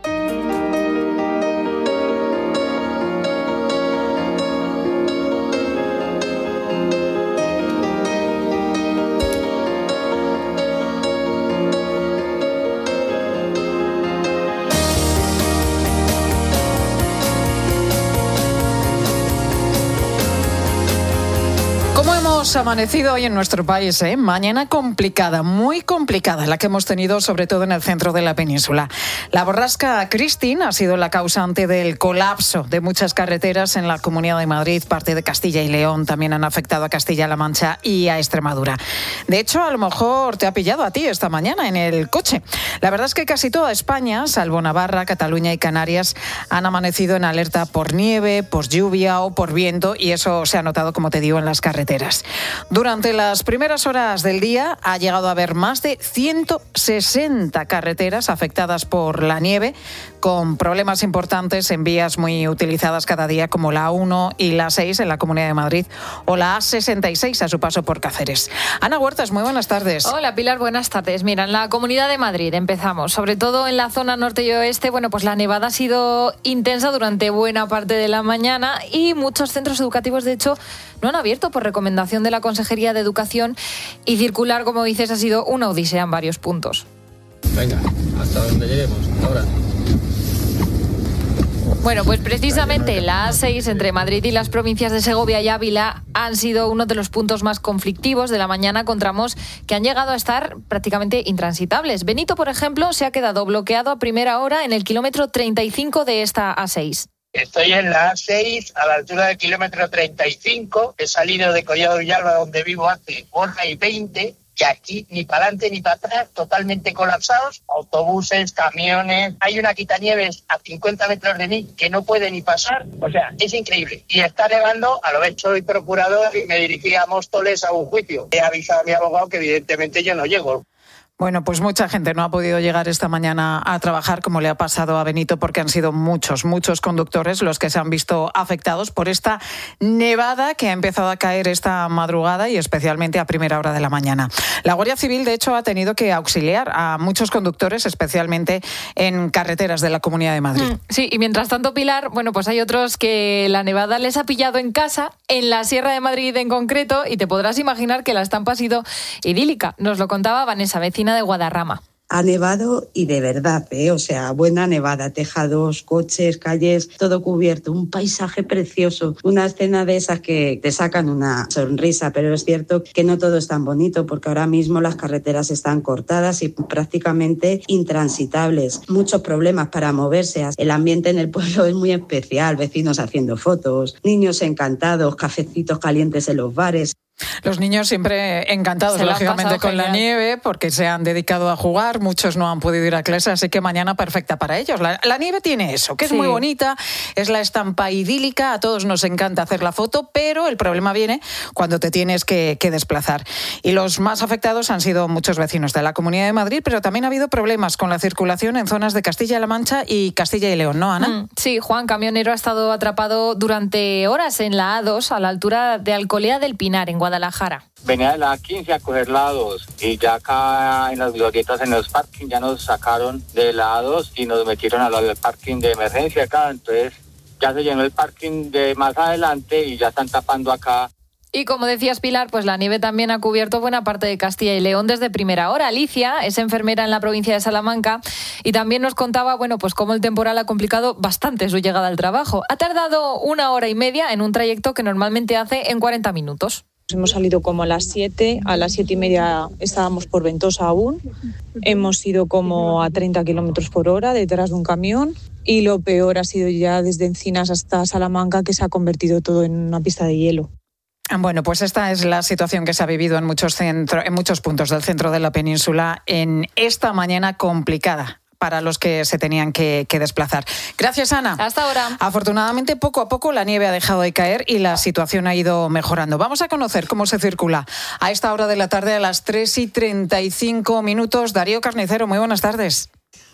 Amanecido hoy en nuestro país, mañana complicada, muy complicada, la que hemos tenido sobre todo en el centro de la península. La borrasca Christine ha sido la causante del colapso de muchas carreteras en la Comunidad de Madrid, parte de Castilla y León, también han afectado a Castilla-La Mancha y a Extremadura. De hecho, a lo mejor te ha pillado a ti esta mañana en el coche. La verdad es que casi toda España, salvo Navarra, Cataluña y Canarias, han amanecido en alerta por nieve, por lluvia o por viento, y eso se ha notado, como te digo, en las carreteras. Durante las primeras horas del día ha llegado a haber más de 160 carreteras afectadas por la nieve, con problemas importantes en vías muy utilizadas cada día como la A1 y la A6 en la Comunidad de Madrid o la A66 a su paso por Cáceres. Ana Huertas, muy buenas tardes. Hola Pilar, buenas tardes. Mira, en la Comunidad de Madrid empezamos, sobre todo en la zona norte y oeste, pues la nevada ha sido intensa durante buena parte de la mañana y muchos centros educativos, de hecho, no han abierto por recomendación de la Consejería de Educación, y circular, como dices, ha sido una odisea en varios puntos. Venga, hasta donde lleguemos, ahora. Bueno, pues precisamente la A6 entre Madrid y las provincias de Segovia y Ávila han sido uno de los puntos más conflictivos de la mañana, con tramos que han llegado a estar prácticamente intransitables. Benito, por ejemplo, se ha quedado bloqueado a primera hora en el kilómetro 35 de esta A6. Estoy en la A6, a la altura del kilómetro 35. He salido de Collado Villalba, donde vivo, hace 1:20, y aquí ni para adelante ni para atrás, totalmente colapsados. Autobuses, camiones. Hay una quitanieves a 50 metros de mí que no puede ni pasar. O sea, es increíble. Y está nevando, a lo vez soy procurador y me dirigí a Móstoles a un juicio. He avisado a mi abogado que evidentemente yo no llego. Bueno, pues mucha gente no ha podido llegar esta mañana a trabajar, como le ha pasado a Benito, porque han sido muchos conductores los que se han visto afectados por esta nevada que ha empezado a caer esta madrugada y especialmente a primera hora de la mañana. La Guardia Civil, de hecho, ha tenido que auxiliar a muchos conductores, especialmente en carreteras de la Comunidad de Madrid. Sí, y mientras tanto, Pilar, pues hay otros que la nevada les ha pillado en casa, en la Sierra de Madrid en concreto, y te podrás imaginar que la estampa ha sido idílica. Nos lo contaba Vanessa, vecina de Guadarrama. Ha nevado y de verdad, o sea, buena nevada, tejados, coches, calles, todo cubierto, un paisaje precioso, una escena de esas que te sacan una sonrisa, pero es cierto que no todo es tan bonito porque ahora mismo las carreteras están cortadas y prácticamente intransitables, muchos problemas para moverse, el ambiente en el pueblo es muy especial, vecinos haciendo fotos, niños encantados, cafecitos calientes en los bares. Los niños siempre encantados, lógicamente, con la nieve, porque se han dedicado a jugar, muchos no han podido ir a clase, así que mañana perfecta para ellos. La nieve tiene eso, que es muy bonita, es la estampa idílica, a todos nos encanta hacer la foto, pero el problema viene cuando te tienes que desplazar. Y los más afectados han sido muchos vecinos de la Comunidad de Madrid, pero también ha habido problemas con la circulación en zonas de Castilla-La Mancha y Castilla y León, ¿no, Ana? Sí, Juan, camionero ha estado atrapado durante horas en la A2, a la altura de Alcolea del Pinar, en Guadalajara. Venía de la A15 a coger la A2 y ya acá en las glorietas, en los parking, ya nos sacaron de la A2 y nos metieron al parking de emergencia acá, entonces ya se llenó el parking de más adelante y ya están tapando acá. Y como decías, Pilar, pues la nieve también ha cubierto buena parte de Castilla y León desde primera hora. Alicia es enfermera en la provincia de Salamanca y también nos contaba, pues cómo el temporal ha complicado bastante su llegada al trabajo. Ha tardado 1 hora y media en un trayecto que normalmente hace en 40 minutos. Hemos salido como a las 7, a las 7:30 estábamos por Ventosa aún. Hemos ido como a 30 kilómetros por hora detrás de un camión y lo peor ha sido ya desde Encinas hasta Salamanca, que se ha convertido todo en una pista de hielo. Bueno, pues esta es la situación que se ha vivido en muchos puntos del centro de la península en esta mañana complicada para los que se tenían que desplazar. Gracias, Ana. Hasta ahora. Afortunadamente, poco a poco la nieve ha dejado de caer y la situación ha ido mejorando. Vamos a conocer cómo se circula a esta hora de la tarde, a las 3:35. Darío Carnicero, muy buenas tardes.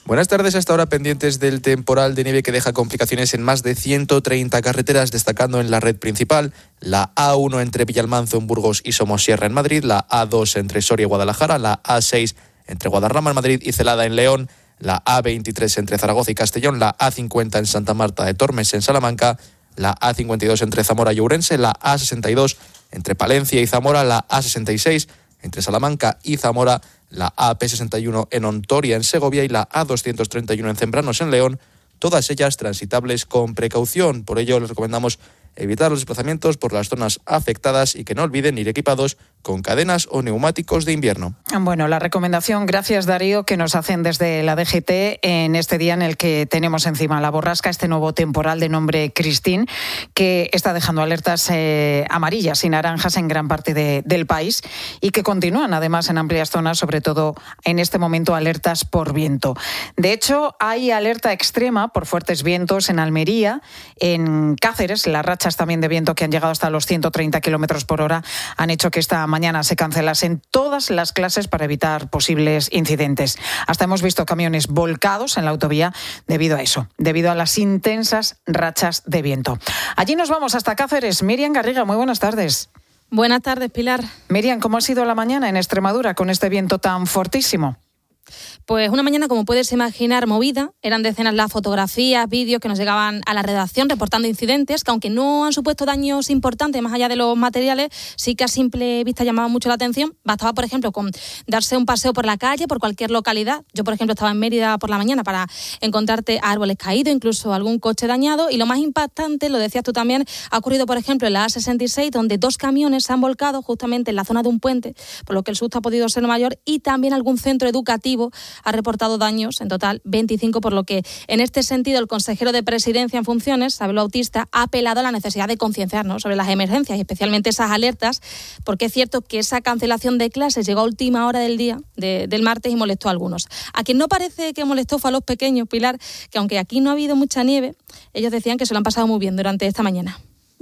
Buenas tardes. Hasta ahora pendientes del temporal de nieve que deja complicaciones en más de 130 carreteras, destacando en la red principal la A1 entre Villalmanzo en Burgos y Somosierra en Madrid, la A2 entre Soria y Guadalajara, la A6 entre Guadarrama en Madrid y Celada en León, la A23 entre Zaragoza y Castellón, la A50 en Santa Marta de Tormes en Salamanca, la A52 entre Zamora y Ourense, la A62 entre Palencia y Zamora, la A66 entre Salamanca y Zamora, la AP61 en Ontoria en Segovia y la A231 en Zembranos en León, todas ellas transitables con precaución. Por ello les recomendamos evitar los desplazamientos por las zonas afectadas y que no olviden ir equipados con cadenas o neumáticos de invierno. Bueno, la recomendación, gracias Darío, que nos hacen desde la DGT en este día en el que tenemos encima la borrasca, este nuevo temporal de nombre Christine, que está dejando alertas amarillas y naranjas en gran parte del país y que continúan además en amplias zonas, sobre todo en este momento alertas por viento. De hecho, hay alerta extrema por fuertes vientos en Almería, en Cáceres. Las rachas también de viento que han llegado hasta los 130 kilómetros por hora han hecho que esta mañana se cancelasen todas las clases para evitar posibles incidentes. Hasta hemos visto camiones volcados en la autovía debido a eso, debido a las intensas rachas de viento. Allí nos vamos hasta Cáceres. Miriam Garriga, muy buenas tardes. Buenas tardes, Pilar. Miriam, ¿cómo ha sido la mañana en Extremadura con este viento tan fortísimo? Pues una mañana, como puedes imaginar, movida. Eran decenas las fotografías, vídeos que nos llegaban a la redacción reportando incidentes que, aunque no han supuesto daños importantes más allá de los materiales, sí que a simple vista llamaban mucho la atención. Bastaba, por ejemplo, con darse un paseo por la calle, por cualquier localidad. Yo, por ejemplo, estaba en Mérida por la mañana para encontrarte árboles caídos, incluso algún coche dañado. Y lo más impactante, lo decías tú también, ha ocurrido, por ejemplo, en la A66, donde 2 camiones se han volcado justamente en la zona de un puente, por lo que el susto ha podido ser mayor, y también algún centro educativo ha reportado daños, en total 25, por lo que en este sentido el consejero de Presidencia en funciones, Isabel Bautista, ha apelado a la necesidad de concienciarnos sobre las emergencias y especialmente esas alertas, porque es cierto que esa cancelación de clases llegó a última hora del día, del martes, y molestó a algunos. A quien no parece que molestó fue a los pequeños, Pilar, que aunque aquí no ha habido mucha nieve, ellos decían que se lo han pasado muy bien durante esta mañana.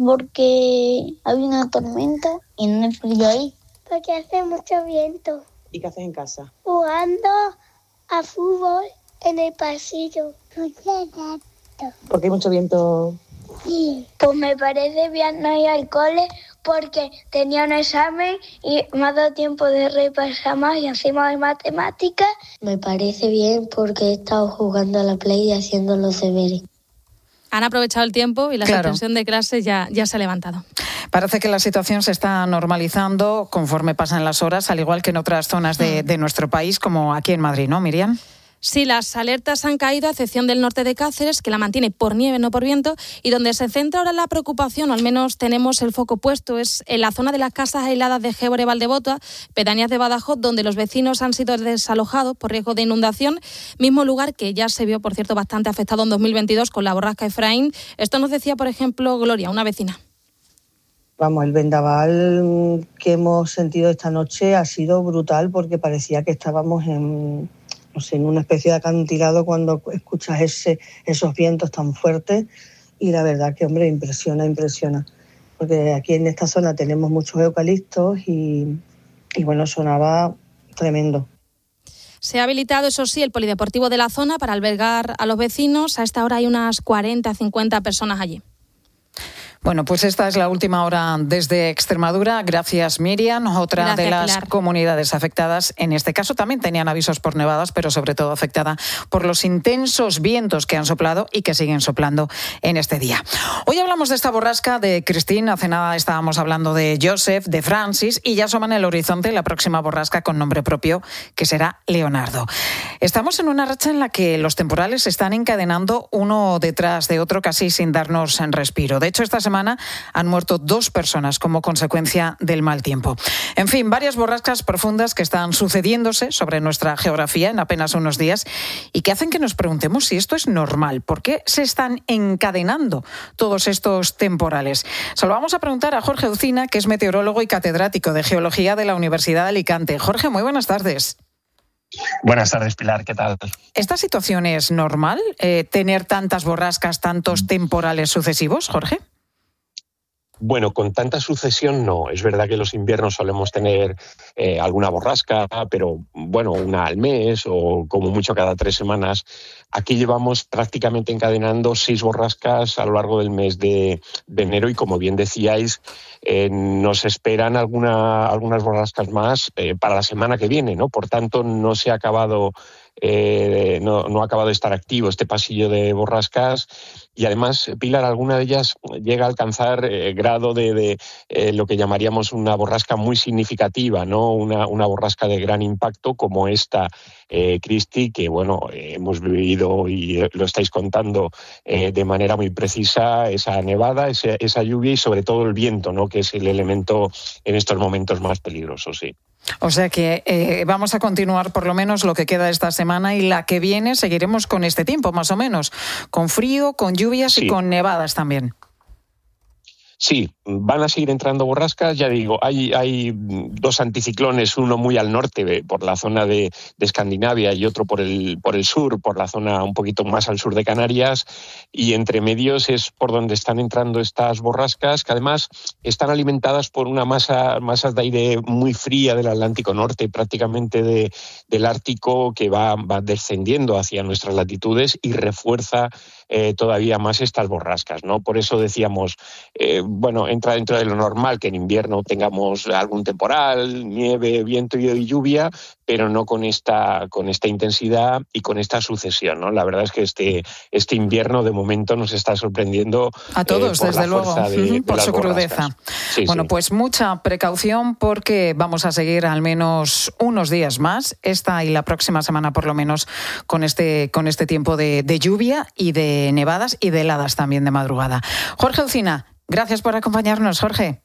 Porque había una tormenta y no hay frío ahí. Porque hace mucho viento. ¿Y qué haces en casa? Jugando a fútbol en el pasillo. Porque hay mucho viento. Sí. Pues me parece bien no ir al cole porque tenía un examen y me ha dado tiempo de repasar más y encima de matemáticas. Me parece bien porque he estado jugando a la Play y haciendo los deberes. Han aprovechado el tiempo y la Claro. suspensión de clases ya se ha levantado. Parece que la situación se está normalizando conforme pasan las horas, al igual que en otras zonas de nuestro país, como aquí en Madrid, ¿no, Miriam? Sí, las alertas han caído, a excepción del norte de Cáceres, que la mantiene por nieve, no por viento, y donde se centra ahora la preocupación, o al menos tenemos el foco puesto, es en la zona de las casas aisladas de Gébore Valdebota, pedanías de Badajoz, donde los vecinos han sido desalojados por riesgo de inundación, mismo lugar que ya se vio, por cierto, bastante afectado en 2022 con la borrasca Efraín. Esto nos decía, por ejemplo, Gloria, una vecina. Vamos, el vendaval que hemos sentido esta noche ha sido brutal porque parecía que estábamos en una especie de acantilado cuando escuchas esos vientos tan fuertes, y la verdad que, hombre, impresiona. Porque aquí en esta zona tenemos muchos eucaliptos y bueno, sonaba tremendo. Se ha habilitado, eso sí, el polideportivo de la zona para albergar a los vecinos. A esta hora hay unas 40-50 personas allí. Bueno, pues esta es la última hora desde Extremadura. Gracias, Miriam. Otra Gracias, de las Pilar. comunidades afectadas, en este caso también tenían avisos por nevadas, pero sobre todo afectada por los intensos vientos que han soplado y que siguen soplando en este día. Hoy hablamos de esta borrasca de Christine. Hace nada estábamos hablando de Joseph, de Francis, y ya asoma en el horizonte la próxima borrasca con nombre propio, que será Leonardo. Estamos en una racha en la que los temporales se están encadenando uno detrás de otro, casi sin darnos en respiro. De hecho, esta semana han muerto 2 personas como consecuencia del mal tiempo. En fin, varias borrascas profundas que están sucediéndose sobre nuestra geografía en apenas unos días y que hacen que nos preguntemos si esto es normal. ¿Por qué se están encadenando todos estos temporales? Se lo vamos a preguntar a Jorge Ucina, que es meteorólogo y catedrático de Geología de la Universidad de Alicante. Jorge, muy buenas tardes. Buenas tardes, Pilar, ¿qué tal? ¿Esta situación es normal, tener tantas borrascas, tantos temporales sucesivos, Jorge? Bueno, con tanta sucesión no. Es verdad que los inviernos solemos tener alguna borrasca, pero bueno, una al mes o como mucho cada 3 semanas. Aquí llevamos prácticamente encadenando 6 borrascas a lo largo del mes de enero y, como bien decíais, nos esperan algunas borrascas más para la semana que viene, ¿no? Por tanto, no se ha acabado... no ha acabado de estar activo este pasillo de borrascas y además, Pilar, alguna de ellas llega a alcanzar grado de lo que llamaríamos una borrasca muy significativa, ¿no? Una borrasca de gran impacto como esta, Cristi, que bueno, hemos vivido y lo estáis contando de manera muy precisa, esa nevada, esa lluvia y sobre todo el viento, ¿no? Que es el elemento en estos momentos más peligrosos, sí. O sea que vamos a continuar por lo menos lo que queda esta semana y la que viene seguiremos con este tiempo, más o menos, con frío, con lluvias sí. Y con nevadas también. Sí, van a seguir entrando borrascas, ya digo, hay 2 anticiclones, uno muy al norte por la zona de Escandinavia y otro por el sur, por la zona un poquito más al sur de Canarias, y entre medios es por donde están entrando estas borrascas, que además están alimentadas por una masas de aire muy fría del Atlántico Norte, prácticamente del Ártico, que va descendiendo hacia nuestras latitudes y refuerza todavía más estas borrascas, ¿no? Por eso decíamos, bueno, entra dentro de lo normal que en invierno tengamos algún temporal, nieve, viento y lluvia, pero no con esta intensidad y con esta sucesión, ¿no? La verdad es que este invierno de momento nos está sorprendiendo a todos, desde luego, por su crudeza. Sí, bueno, sí. Pues mucha precaución porque vamos a seguir al menos unos días más, esta y la próxima semana por lo menos, con este tiempo de lluvia y de nevadas y de heladas también de madrugada. Jorge Alsina, gracias por acompañarnos, Jorge.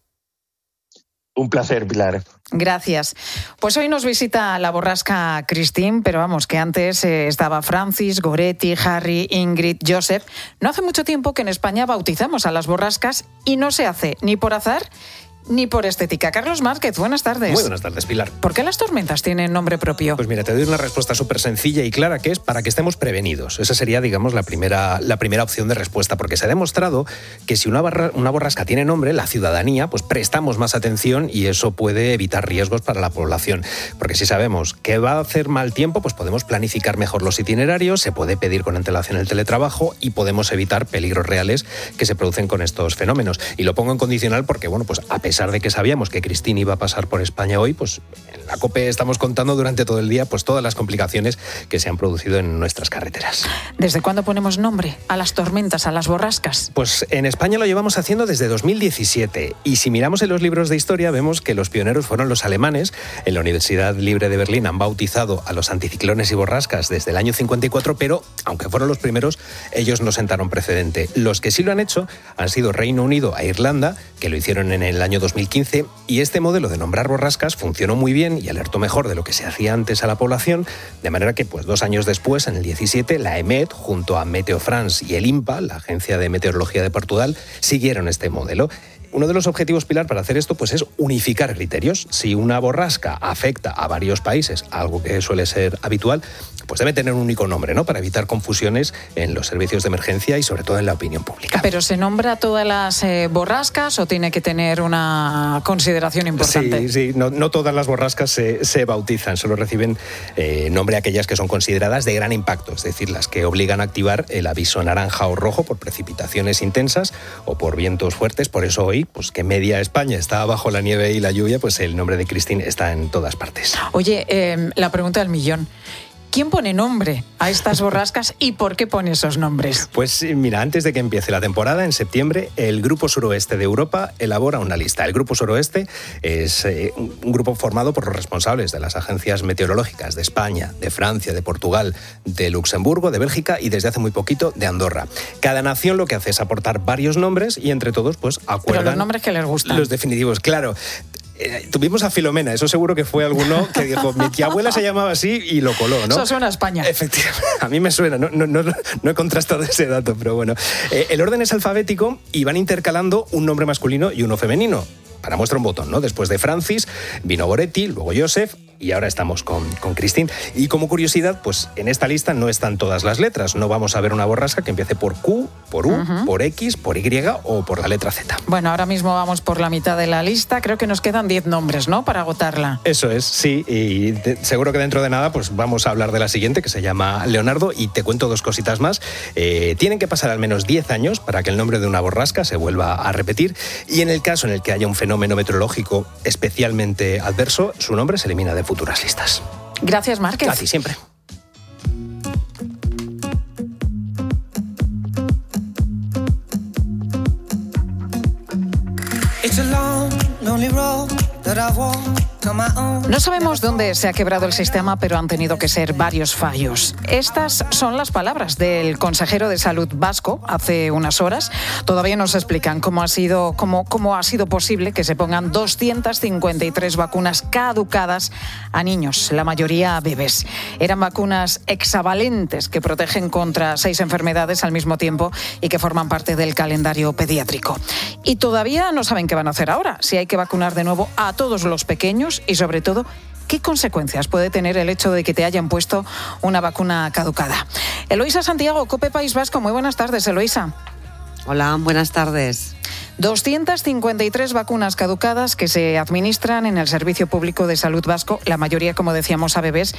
Un placer, Pilar. Gracias. Pues hoy nos visita la borrasca Christine, pero vamos, que antes estaba Francis, Goretti, Harry, Ingrid, Joseph. No hace mucho tiempo que en España bautizamos a las borrascas y no se hace ni por azar ni por estética. Carlos Márquez, buenas tardes. Muy buenas tardes, Pilar. ¿Por qué las tormentas tienen nombre propio? Pues mira, te doy una respuesta súper sencilla y clara, que es para que estemos prevenidos. Esa sería, digamos, la primera opción de respuesta, porque se ha demostrado que si una borrasca tiene nombre, la ciudadanía, pues prestamos más atención y eso puede evitar riesgos para la población. Porque si sabemos que va a hacer mal tiempo, pues podemos planificar mejor los itinerarios, se puede pedir con antelación el teletrabajo y podemos evitar peligros reales que se producen con estos fenómenos. Y lo pongo en condicional porque, bueno, pues a pesar de que sabíamos que Christine iba a pasar por España hoy, pues en la COPE estamos contando durante todo el día pues todas las complicaciones que se han producido en nuestras carreteras. ¿Desde cuándo ponemos nombre a las tormentas, a las borrascas? Pues en España lo llevamos haciendo desde 2017 y si miramos en los libros de historia vemos que los pioneros fueron los alemanes. En la Universidad Libre de Berlín han bautizado a los anticiclones y borrascas desde el año 54, pero aunque fueron los primeros, ellos no sentaron precedente. Los que sí lo han hecho han sido Reino Unido e Irlanda, que lo hicieron en el año 2015, y este modelo de nombrar borrascas funcionó muy bien y alertó mejor de lo que se hacía antes a la población, de manera que pues 2 años después, en el 17, la EMET, junto a Meteo France y el INPA, la Agencia de Meteorología de Portugal, siguieron este modelo. Uno de los objetivos, Pilar, para hacer esto pues es unificar criterios. Si una borrasca afecta a varios países, algo que suele ser habitual, pues debe tener un único nombre, ¿no? Para evitar confusiones en los servicios de emergencia y sobre todo en la opinión pública. ¿Pero se nombra todas las borrascas o tiene que tener una consideración importante? Sí, no todas las borrascas se bautizan, solo reciben nombre aquellas que son consideradas de gran impacto, es decir, las que obligan a activar el aviso naranja o rojo por precipitaciones intensas o por vientos fuertes. Por eso hoy, pues que media España está bajo la nieve y la lluvia, pues el nombre de Christine está en todas partes. Oye, la pregunta del millón. ¿Quién pone nombre a estas borrascas y por qué pone esos nombres? Pues mira, antes de que empiece la temporada, en septiembre, el Grupo Suroeste de Europa elabora una lista. El Grupo Suroeste es un grupo formado por los responsables de las agencias meteorológicas de España, de Francia, de Portugal, de Luxemburgo, de Bélgica y desde hace muy poquito de Andorra. Cada nación lo que hace es aportar varios nombres y entre todos pues acuerdan... Pero los nombres que les gustan. Los definitivos, claro. Tuvimos a Filomena, eso seguro que fue alguno que dijo, mi tía abuela se llamaba así y lo coló, ¿no? Eso suena a España. Efectivamente, a mí me suena, no he contrastado ese dato, pero bueno. El orden es alfabético y van intercalando un nombre masculino y uno femenino. Para muestra un botón, ¿no? Después de Francis vino Goretti, luego Joseph y ahora estamos con Cristín. Y como curiosidad, pues en esta lista no están todas las letras. No vamos a ver una borrasca que empiece por Q, por U, por X, por Y o por la letra Z. Bueno, ahora mismo vamos por la mitad de la lista. Creo que nos quedan 10 nombres, ¿no?, para agotarla. Eso es, sí. Y seguro que dentro de nada pues vamos a hablar de la siguiente, que se llama Leonardo. Y te cuento 2 cositas más. Tienen que pasar al menos 10 años para que el nombre de una borrasca se vuelva a repetir. Y en el caso en el que haya un fenómeno meteorológico especialmente adverso, su nombre se elimina de futuras listas. Gracias, Márquez. A ti siempre. No sabemos dónde se ha quebrado el sistema, pero han tenido que ser varios fallos. Estas son las palabras del consejero de Salud vasco hace unas horas. Todavía nos explican cómo ha sido posible que se pongan 253 vacunas caducadas a niños, la mayoría bebés. Eran vacunas hexavalentes que protegen contra 6 enfermedades al mismo tiempo y que forman parte del calendario pediátrico. Y todavía no saben qué van a hacer ahora, si hay que vacunar de nuevo a todos los pequeños y, sobre todo, ¿qué consecuencias puede tener el hecho de que te hayan puesto una vacuna caducada? Eloísa Santiago, COPE País Vasco. Muy buenas tardes, Eloísa. Hola, buenas tardes. 253 vacunas caducadas que se administran en el Servicio Público de Salud Vasco, la mayoría, como decíamos, a bebés.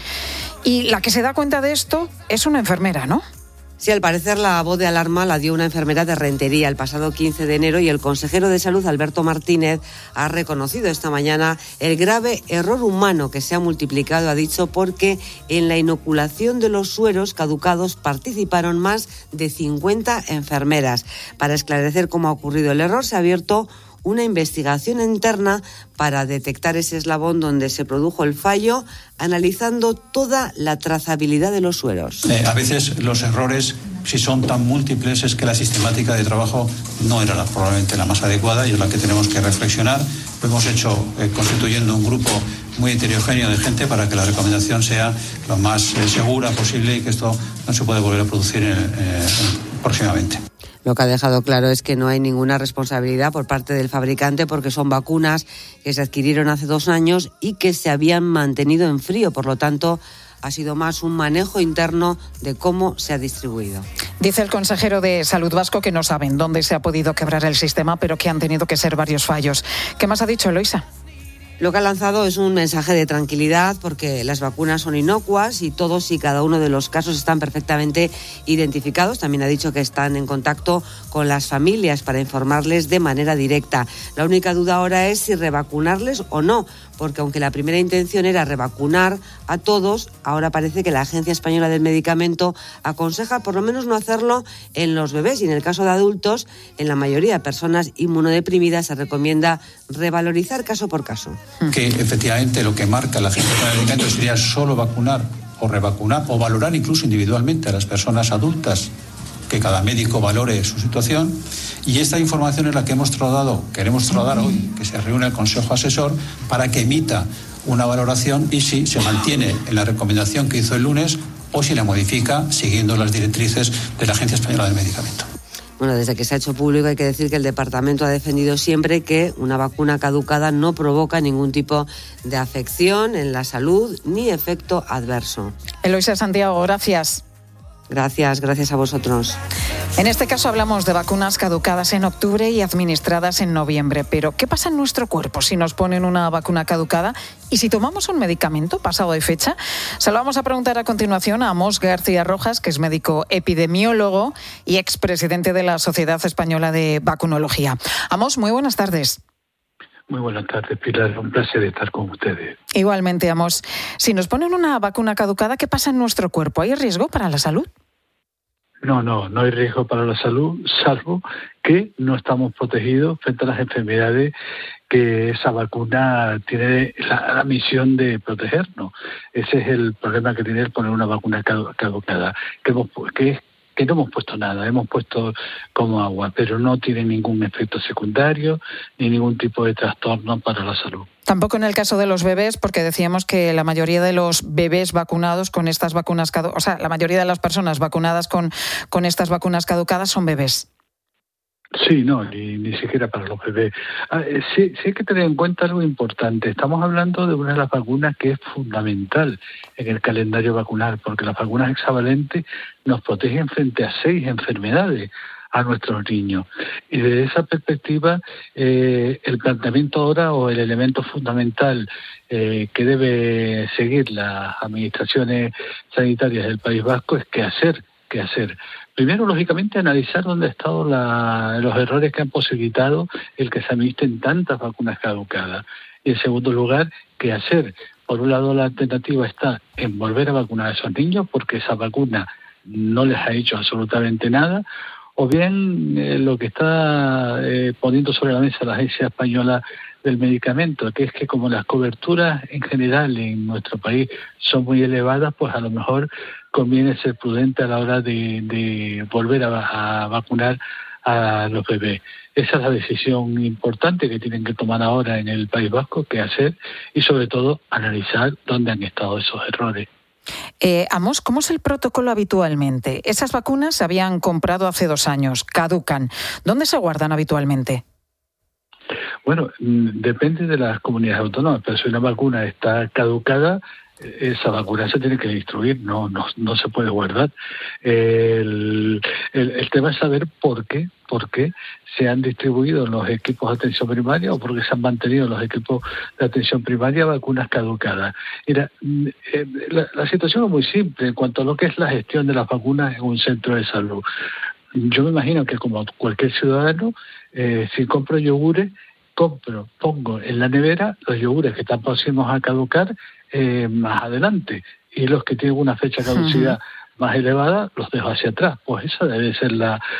Y la que se da cuenta de esto es una enfermera, ¿no? Sí, al parecer la voz de alarma la dio una enfermera de Rentería el pasado 15 de enero y el consejero de Salud, Alberto Martínez, ha reconocido esta mañana el grave error humano que se ha multiplicado, ha dicho, porque en la inoculación de los sueros caducados participaron más de 50 enfermeras. Para esclarecer cómo ha ocurrido el error, se ha abierto una investigación interna para detectar ese eslabón donde se produjo el fallo, analizando toda la trazabilidad de los sueros. A veces los errores, si son tan múltiples, es que la sistemática de trabajo no era probablemente la más adecuada y es la que tenemos que reflexionar. Lo hemos hecho constituyendo un grupo muy heterogéneo de gente para que la recomendación sea lo más segura posible y que esto no se puede volver a producir próximamente. Lo que ha dejado claro es que no hay ninguna responsabilidad por parte del fabricante porque son vacunas que se adquirieron hace 2 años y que se habían mantenido en frío. Por lo tanto, ha sido más un manejo interno de cómo se ha distribuido. Dice el consejero de Salud Vasco que no saben dónde se ha podido quebrar el sistema, pero que han tenido que ser varios fallos. ¿Qué más ha dicho, Eloísa? Lo que ha lanzado es un mensaje de tranquilidad porque las vacunas son inocuas y todos y cada uno de los casos están perfectamente identificados. También ha dicho que están en contacto con las familias para informarles de manera directa. La única duda ahora es si revacunarles o no, porque aunque la primera intención era revacunar a todos, ahora parece que la Agencia Española del Medicamento aconseja por lo menos no hacerlo en los bebés y en el caso de adultos, en la mayoría de personas inmunodeprimidas se recomienda revalorizar caso por caso. Que efectivamente lo que marca la Agencia Española del Medicamento sería solo vacunar o revacunar o valorar incluso individualmente a las personas adultas, que cada médico valore su situación, y esta información es la que queremos trasladar hoy, que se reúne el Consejo Asesor para que emita una valoración y si se mantiene en la recomendación que hizo el lunes o si la modifica siguiendo las directrices de la Agencia Española del Medicamento. Bueno, desde que se ha hecho público hay que decir que el departamento ha defendido siempre que una vacuna caducada no provoca ningún tipo de afección en la salud ni efecto adverso. Eloísa Santiago, gracias. Gracias a vosotros. En este caso hablamos de vacunas caducadas en octubre y administradas en noviembre. Pero, ¿qué pasa en nuestro cuerpo si nos ponen una vacuna caducada? ¿Y si tomamos un medicamento pasado de fecha? Se lo vamos a preguntar a continuación a Amos García Rojas, que es médico epidemiólogo y expresidente de la Sociedad Española de Vacunología. Amos, muy buenas tardes. Muy buenas tardes, Pilar. Un placer estar con ustedes. Igualmente, Amos. Si nos ponen una vacuna caducada, ¿qué pasa en nuestro cuerpo? ¿Hay riesgo para la salud? No hay riesgo para la salud, salvo que no estamos protegidos frente a las enfermedades que esa vacuna tiene la misión de protegernos. Ese es el problema que tiene el poner una vacuna caducada, que no hemos puesto nada, hemos puesto como agua, pero no tiene ningún efecto secundario ni ningún tipo de trastorno para la salud. Tampoco en el caso de los bebés, porque decíamos que la mayoría de los bebés vacunados con estas vacunas la mayoría de las personas vacunadas con estas vacunas caducadas son bebés. Sí, no, ni siquiera para los bebés. Sí hay que tener en cuenta algo importante. Estamos hablando de una de las vacunas que es fundamental en el calendario vacunal, porque las vacunas hexavalentes nos protegen frente a 6 enfermedades a nuestros niños. Y desde esa perspectiva, el planteamiento ahora o el elemento fundamental que debe seguir las administraciones sanitarias del País Vasco es qué hacer. Primero, lógicamente, analizar dónde han estado los errores que han posibilitado el que se administren tantas vacunas caducadas. Y en segundo lugar, qué hacer. Por un lado, la alternativa está en volver a vacunar a esos niños porque esa vacuna no les ha hecho absolutamente nada, o bien lo que está poniendo sobre la mesa la Agencia Española del Medicamento, que es que como las coberturas en general en nuestro país son muy elevadas, pues a lo mejor conviene ser prudente a la hora de volver a vacunar a los bebés. Esa es la decisión importante que tienen que tomar ahora en el País Vasco, qué hacer y sobre todo analizar dónde han estado esos errores. Amos, ¿cómo es el protocolo habitualmente? Esas vacunas se habían comprado hace 2 años, caducan. ¿Dónde se guardan habitualmente? Bueno, depende de las comunidades autónomas, pero si una vacuna está caducada, esa vacuna se tiene que distribuir, no se puede guardar. El tema es saber por qué se han distribuido los equipos de atención primaria o por qué se han mantenido los equipos de atención primaria vacunas caducadas. Mira, la situación es muy simple en cuanto a lo que es la gestión de las vacunas en un centro de salud. Yo me imagino que como cualquier ciudadano, si compro yogures, pongo en la nevera los yogures que están próximos a caducar más adelante, y los que tienen una fecha de caducidad más elevada los dejo hacia atrás. Pues esa debe ser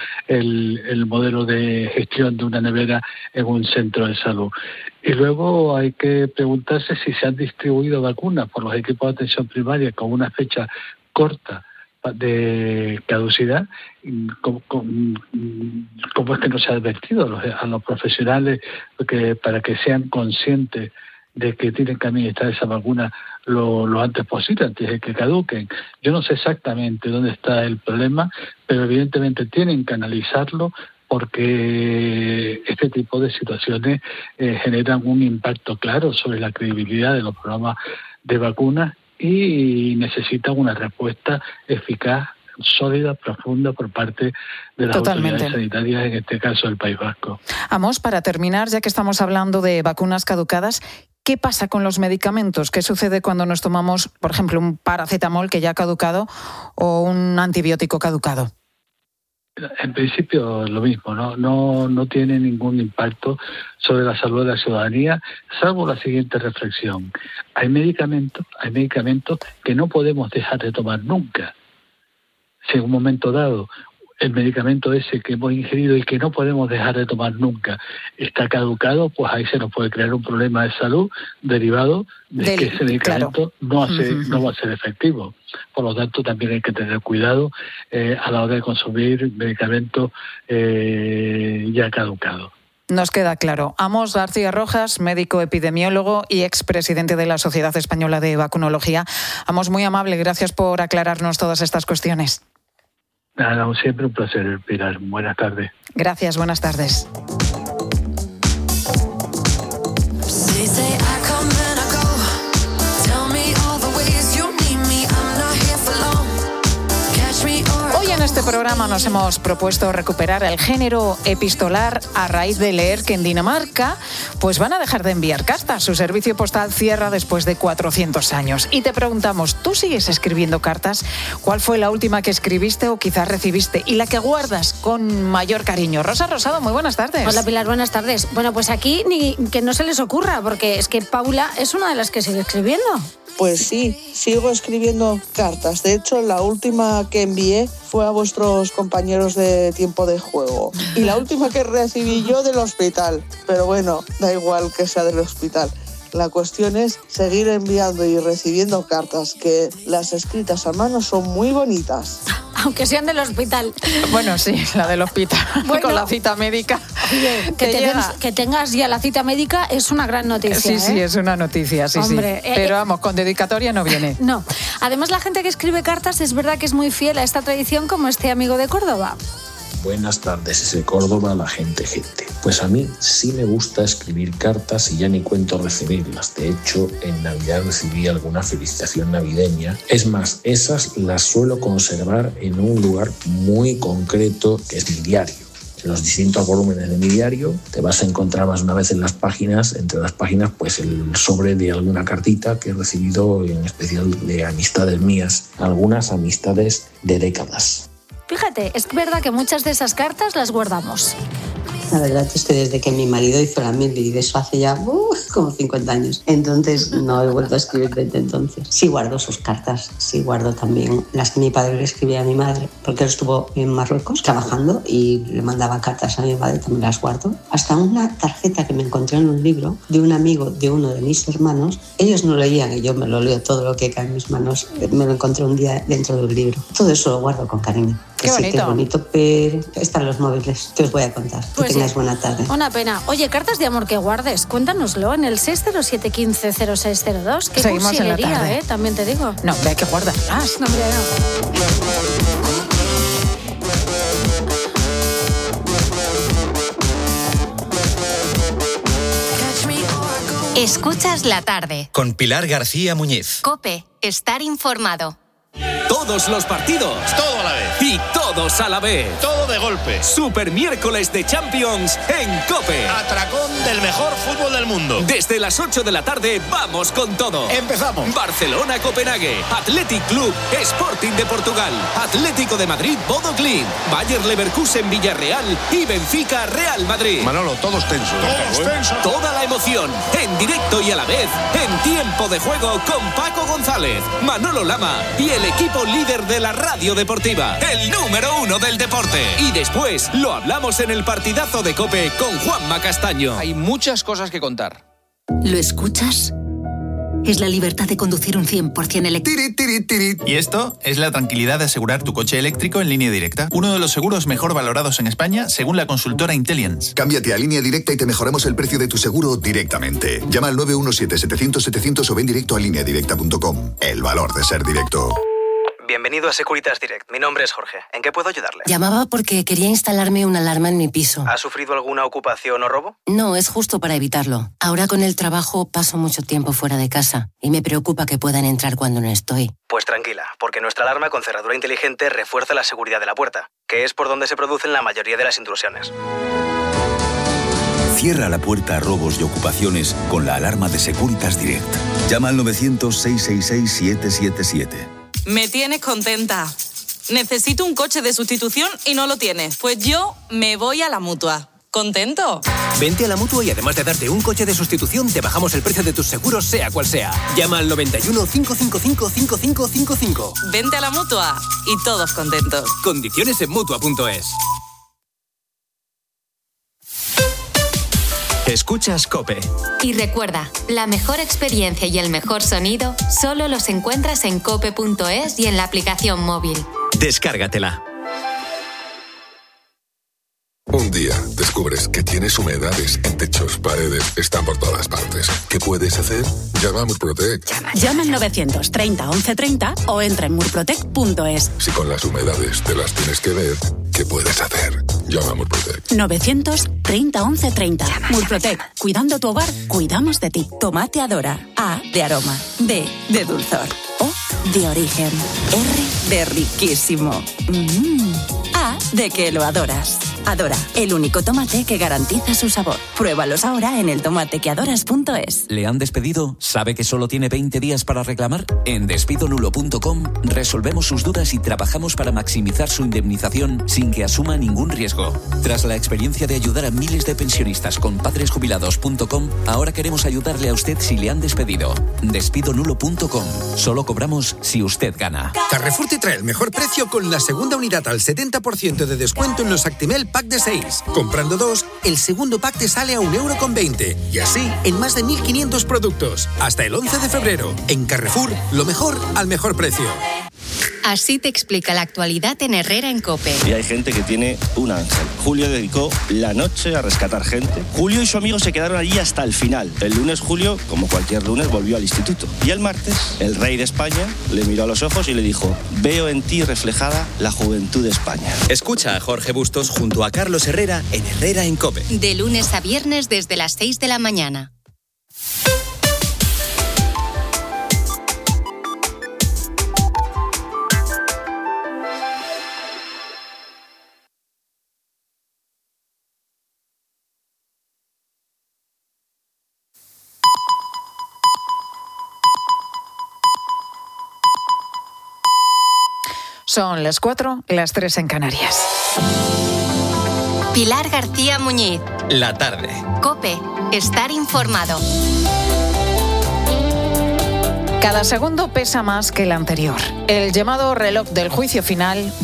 el modelo de gestión de una nevera en un centro de salud. Y luego hay que preguntarse si se han distribuido vacunas por los equipos de atención primaria con una fecha corta de caducidad, ¿cómo es que no se ha advertido a los profesionales para que sean conscientes de que tienen que administrar esa vacuna lo antes posible, antes de que caduquen? Yo no sé exactamente dónde está el problema, pero evidentemente tienen que analizarlo porque este tipo de situaciones generan un impacto claro sobre la credibilidad de los programas de vacunas y necesitan una respuesta eficaz, sólida, profunda por parte de las autoridades sanitarias, en este caso del País Vasco. Amos, para terminar, ya que estamos hablando de vacunas caducadas, ¿qué pasa con los medicamentos? ¿Qué sucede cuando nos tomamos, por ejemplo, un paracetamol que ya ha caducado o un antibiótico caducado? En principio lo mismo, no tiene ningún impacto sobre la salud de la ciudadanía, salvo la siguiente reflexión. Hay medicamentos que no podemos dejar de tomar nunca. Si en un momento dado el medicamento ese que hemos ingerido y que no podemos dejar de tomar nunca está caducado, pues ahí se nos puede crear un problema de salud derivado de que ese medicamento no va a ser efectivo. Por lo tanto, también hay que tener cuidado a la hora de consumir medicamentos ya caducados. Nos queda claro. Amos García Rojas, médico epidemiólogo y expresidente de la Sociedad Española de Vacunología. Amos, muy amable, gracias por aclararnos todas estas cuestiones. Nada, siempre un placer, Pilar. Buenas tardes. Gracias, buenas tardes. En este programa nos hemos propuesto recuperar el género epistolar a raíz de leer que en Dinamarca pues van a dejar de enviar cartas. Su servicio postal cierra después de 400 años. Y te preguntamos, ¿tú sigues escribiendo cartas? ¿Cuál fue la última que escribiste o quizás recibiste y la que guardas con mayor cariño? Rosa Rosado, muy buenas tardes. Hola Pilar, buenas tardes. Bueno, pues aquí ni que no se les ocurra, porque es que Paula es una de las que sigue escribiendo. Pues sí, sigo escribiendo cartas. De hecho, la última que envié fue a vuestros compañeros de Tiempo de Juego. Y la última que recibí yo del hospital. Pero bueno, da igual que sea del hospital. La cuestión es seguir enviando y recibiendo cartas, que las escritas a mano son muy bonitas. Aunque sean del hospital. Bueno, sí, la del hospital, bueno, con la cita médica. Oye, que tengas ya la cita médica es una gran noticia. Sí, es una noticia, sí. Hombre, pero vamos, con dedicatoria no viene. No. Además, la gente que escribe cartas es verdad que es muy fiel a esta tradición, como este amigo de Córdoba. Buenas tardes, desde Córdoba, la gente. Pues a mí sí me gusta escribir cartas y ya ni cuento recibirlas. De hecho, en Navidad recibí alguna felicitación navideña. Es más, esas las suelo conservar en un lugar muy concreto, que es mi diario. En los distintos volúmenes de mi diario te vas a encontrar más de una vez en las páginas, entre las páginas, pues el sobre de alguna cartita que he recibido, en especial de amistades mías, algunas amistades de décadas. Fíjate, es verdad que muchas de esas cartas las guardamos. La verdad es que desde que mi marido hizo la mili, de eso hace ya como 50 años. Entonces no he vuelto a escribir desde entonces. Sí guardo sus cartas, sí guardo también las que mi padre le escribía a mi madre, porque él estuvo en Marruecos trabajando y le mandaba cartas a mi madre, también las guardo. Hasta una tarjeta que me encontré en un libro de un amigo de uno de mis hermanos. Ellos no leían y yo me lo leo, todo lo que cae en mis manos. Me lo encontré un día dentro del libro. Todo eso lo guardo con cariño. Qué bonito. Sí, que es bonito, pero están los móviles. Te os voy a contar. Pues que tengas buena tarde. Una pena. Oye, cartas de amor que guardes, cuéntanoslo en el 607150602. Qué Seguimos en la tarde. También te digo. No, hay que guardarlas. No, hombre, no. Escuchas la tarde. Con Pilar García Muñiz. COPE. Estar informado. Todos los partidos. Todo a la vez. Y todos a la vez. Todo de golpe. Super miércoles de Champions en COPE. Atracón del mejor fútbol del mundo. Desde las 8 de la tarde vamos con todo. Empezamos. Barcelona-Copenhague. Athletic Club. Sporting de Portugal. Atlético de Madrid. Bodo Glimt. Bayer Leverkusen Villarreal. Y Benfica Real Madrid. Manolo, todos tensos. Todos tensos. Toda la emoción. En directo y a la vez. En tiempo de juego con Paco González, Manolo Lama y el equipo líder de la radio deportiva, el número 1 del deporte. Y después lo hablamos en el partidazo de COPE con Juanma Castaño. Hay muchas cosas que contar. ¿Lo escuchas? Es la libertad de conducir un 100% eléctrico. Y esto es la tranquilidad de asegurar tu coche eléctrico en Línea Directa. Uno de los seguros mejor valorados en España, según la consultora Intellience. Cámbiate a Línea Directa y te mejoramos el precio de tu seguro directamente. Llama al 917-700-700 o ven directo a lineadirecta.com. El valor de ser directo. Bienvenido a Securitas Direct. Mi nombre es Jorge. ¿En qué puedo ayudarle? Llamaba porque quería instalarme una alarma en mi piso. ¿Ha sufrido alguna ocupación o robo? No, es justo para evitarlo. Ahora con el trabajo paso mucho tiempo fuera de casa y me preocupa que puedan entrar cuando no estoy. Pues tranquila, porque nuestra alarma con cerradura inteligente refuerza la seguridad de la puerta, que es por donde se producen la mayoría de las intrusiones. Cierra la puerta a robos y ocupaciones con la alarma de Securitas Direct. Llama al 900-666-777. Me tienes contenta. Necesito un coche de sustitución y no lo tienes. Pues yo me voy a la Mutua. ¿Contento? Vente a la Mutua y además de darte un coche de sustitución, te bajamos el precio de tus seguros, sea cual sea. Llama al 91 555 5555. Vente a la Mutua y todos contentos. Condiciones en Mutua.es. Escuchas COPE. Y recuerda, la mejor experiencia y el mejor sonido solo los encuentras en cope.es y en la aplicación móvil. Descárgatela. Un día descubres que tienes humedades en techos, paredes, están por todas partes. ¿Qué puedes hacer? Llama a Murprotec. Llama al 930 1130 o entra en murprotec.es. Si con las humedades te las tienes que ver, ¿qué puedes hacer? Llama a Murprotec. 930 1130. Murprotec. Cuidando tu hogar, cuidamos de ti. Tomate Adora. A de aroma. D de dulzor. O de origen. R de riquísimo. A de que lo adoras. Adora, el único tomate que garantiza su sabor. Pruébalos ahora en eltomatequeadoras.es. ¿Le han despedido? ¿Sabe que solo tiene 20 días para reclamar? En despidonulo.com resolvemos sus dudas y trabajamos para maximizar su indemnización sin que asuma ningún riesgo. Tras la experiencia de ayudar a miles de pensionistas con padresjubilados.com, ahora queremos ayudarle a usted si le han despedido. Despidonulo.com. Solo cobramos si usted gana. Carrefour te trae el mejor precio con la segunda unidad al 70% de descuento en los Actimel Pack de 6. Comprando 2, el segundo pack te sale a €1,20. Y así, en más de 1.500 productos. Hasta el 11 de febrero. En Carrefour, lo mejor al mejor precio. Así te explica la actualidad en Herrera en COPE. Y hay gente que tiene un ángel. Julio dedicó la noche a rescatar gente. Julio y su amigo se quedaron allí hasta el final. El lunes Julio, como cualquier lunes, volvió al instituto. Y el martes, el rey de España le miró a los ojos y le dijo: veo en ti reflejada la juventud de España. Escucha a Jorge Bustos junto a Carlos Herrera en Herrera en COPE. De lunes a viernes desde las 6 de la mañana. Son las 4, las 3 en Canarias. Pilar García Muñiz. La tarde. COPE. Estar informado. Cada segundo pesa más que el anterior. El llamado reloj del juicio final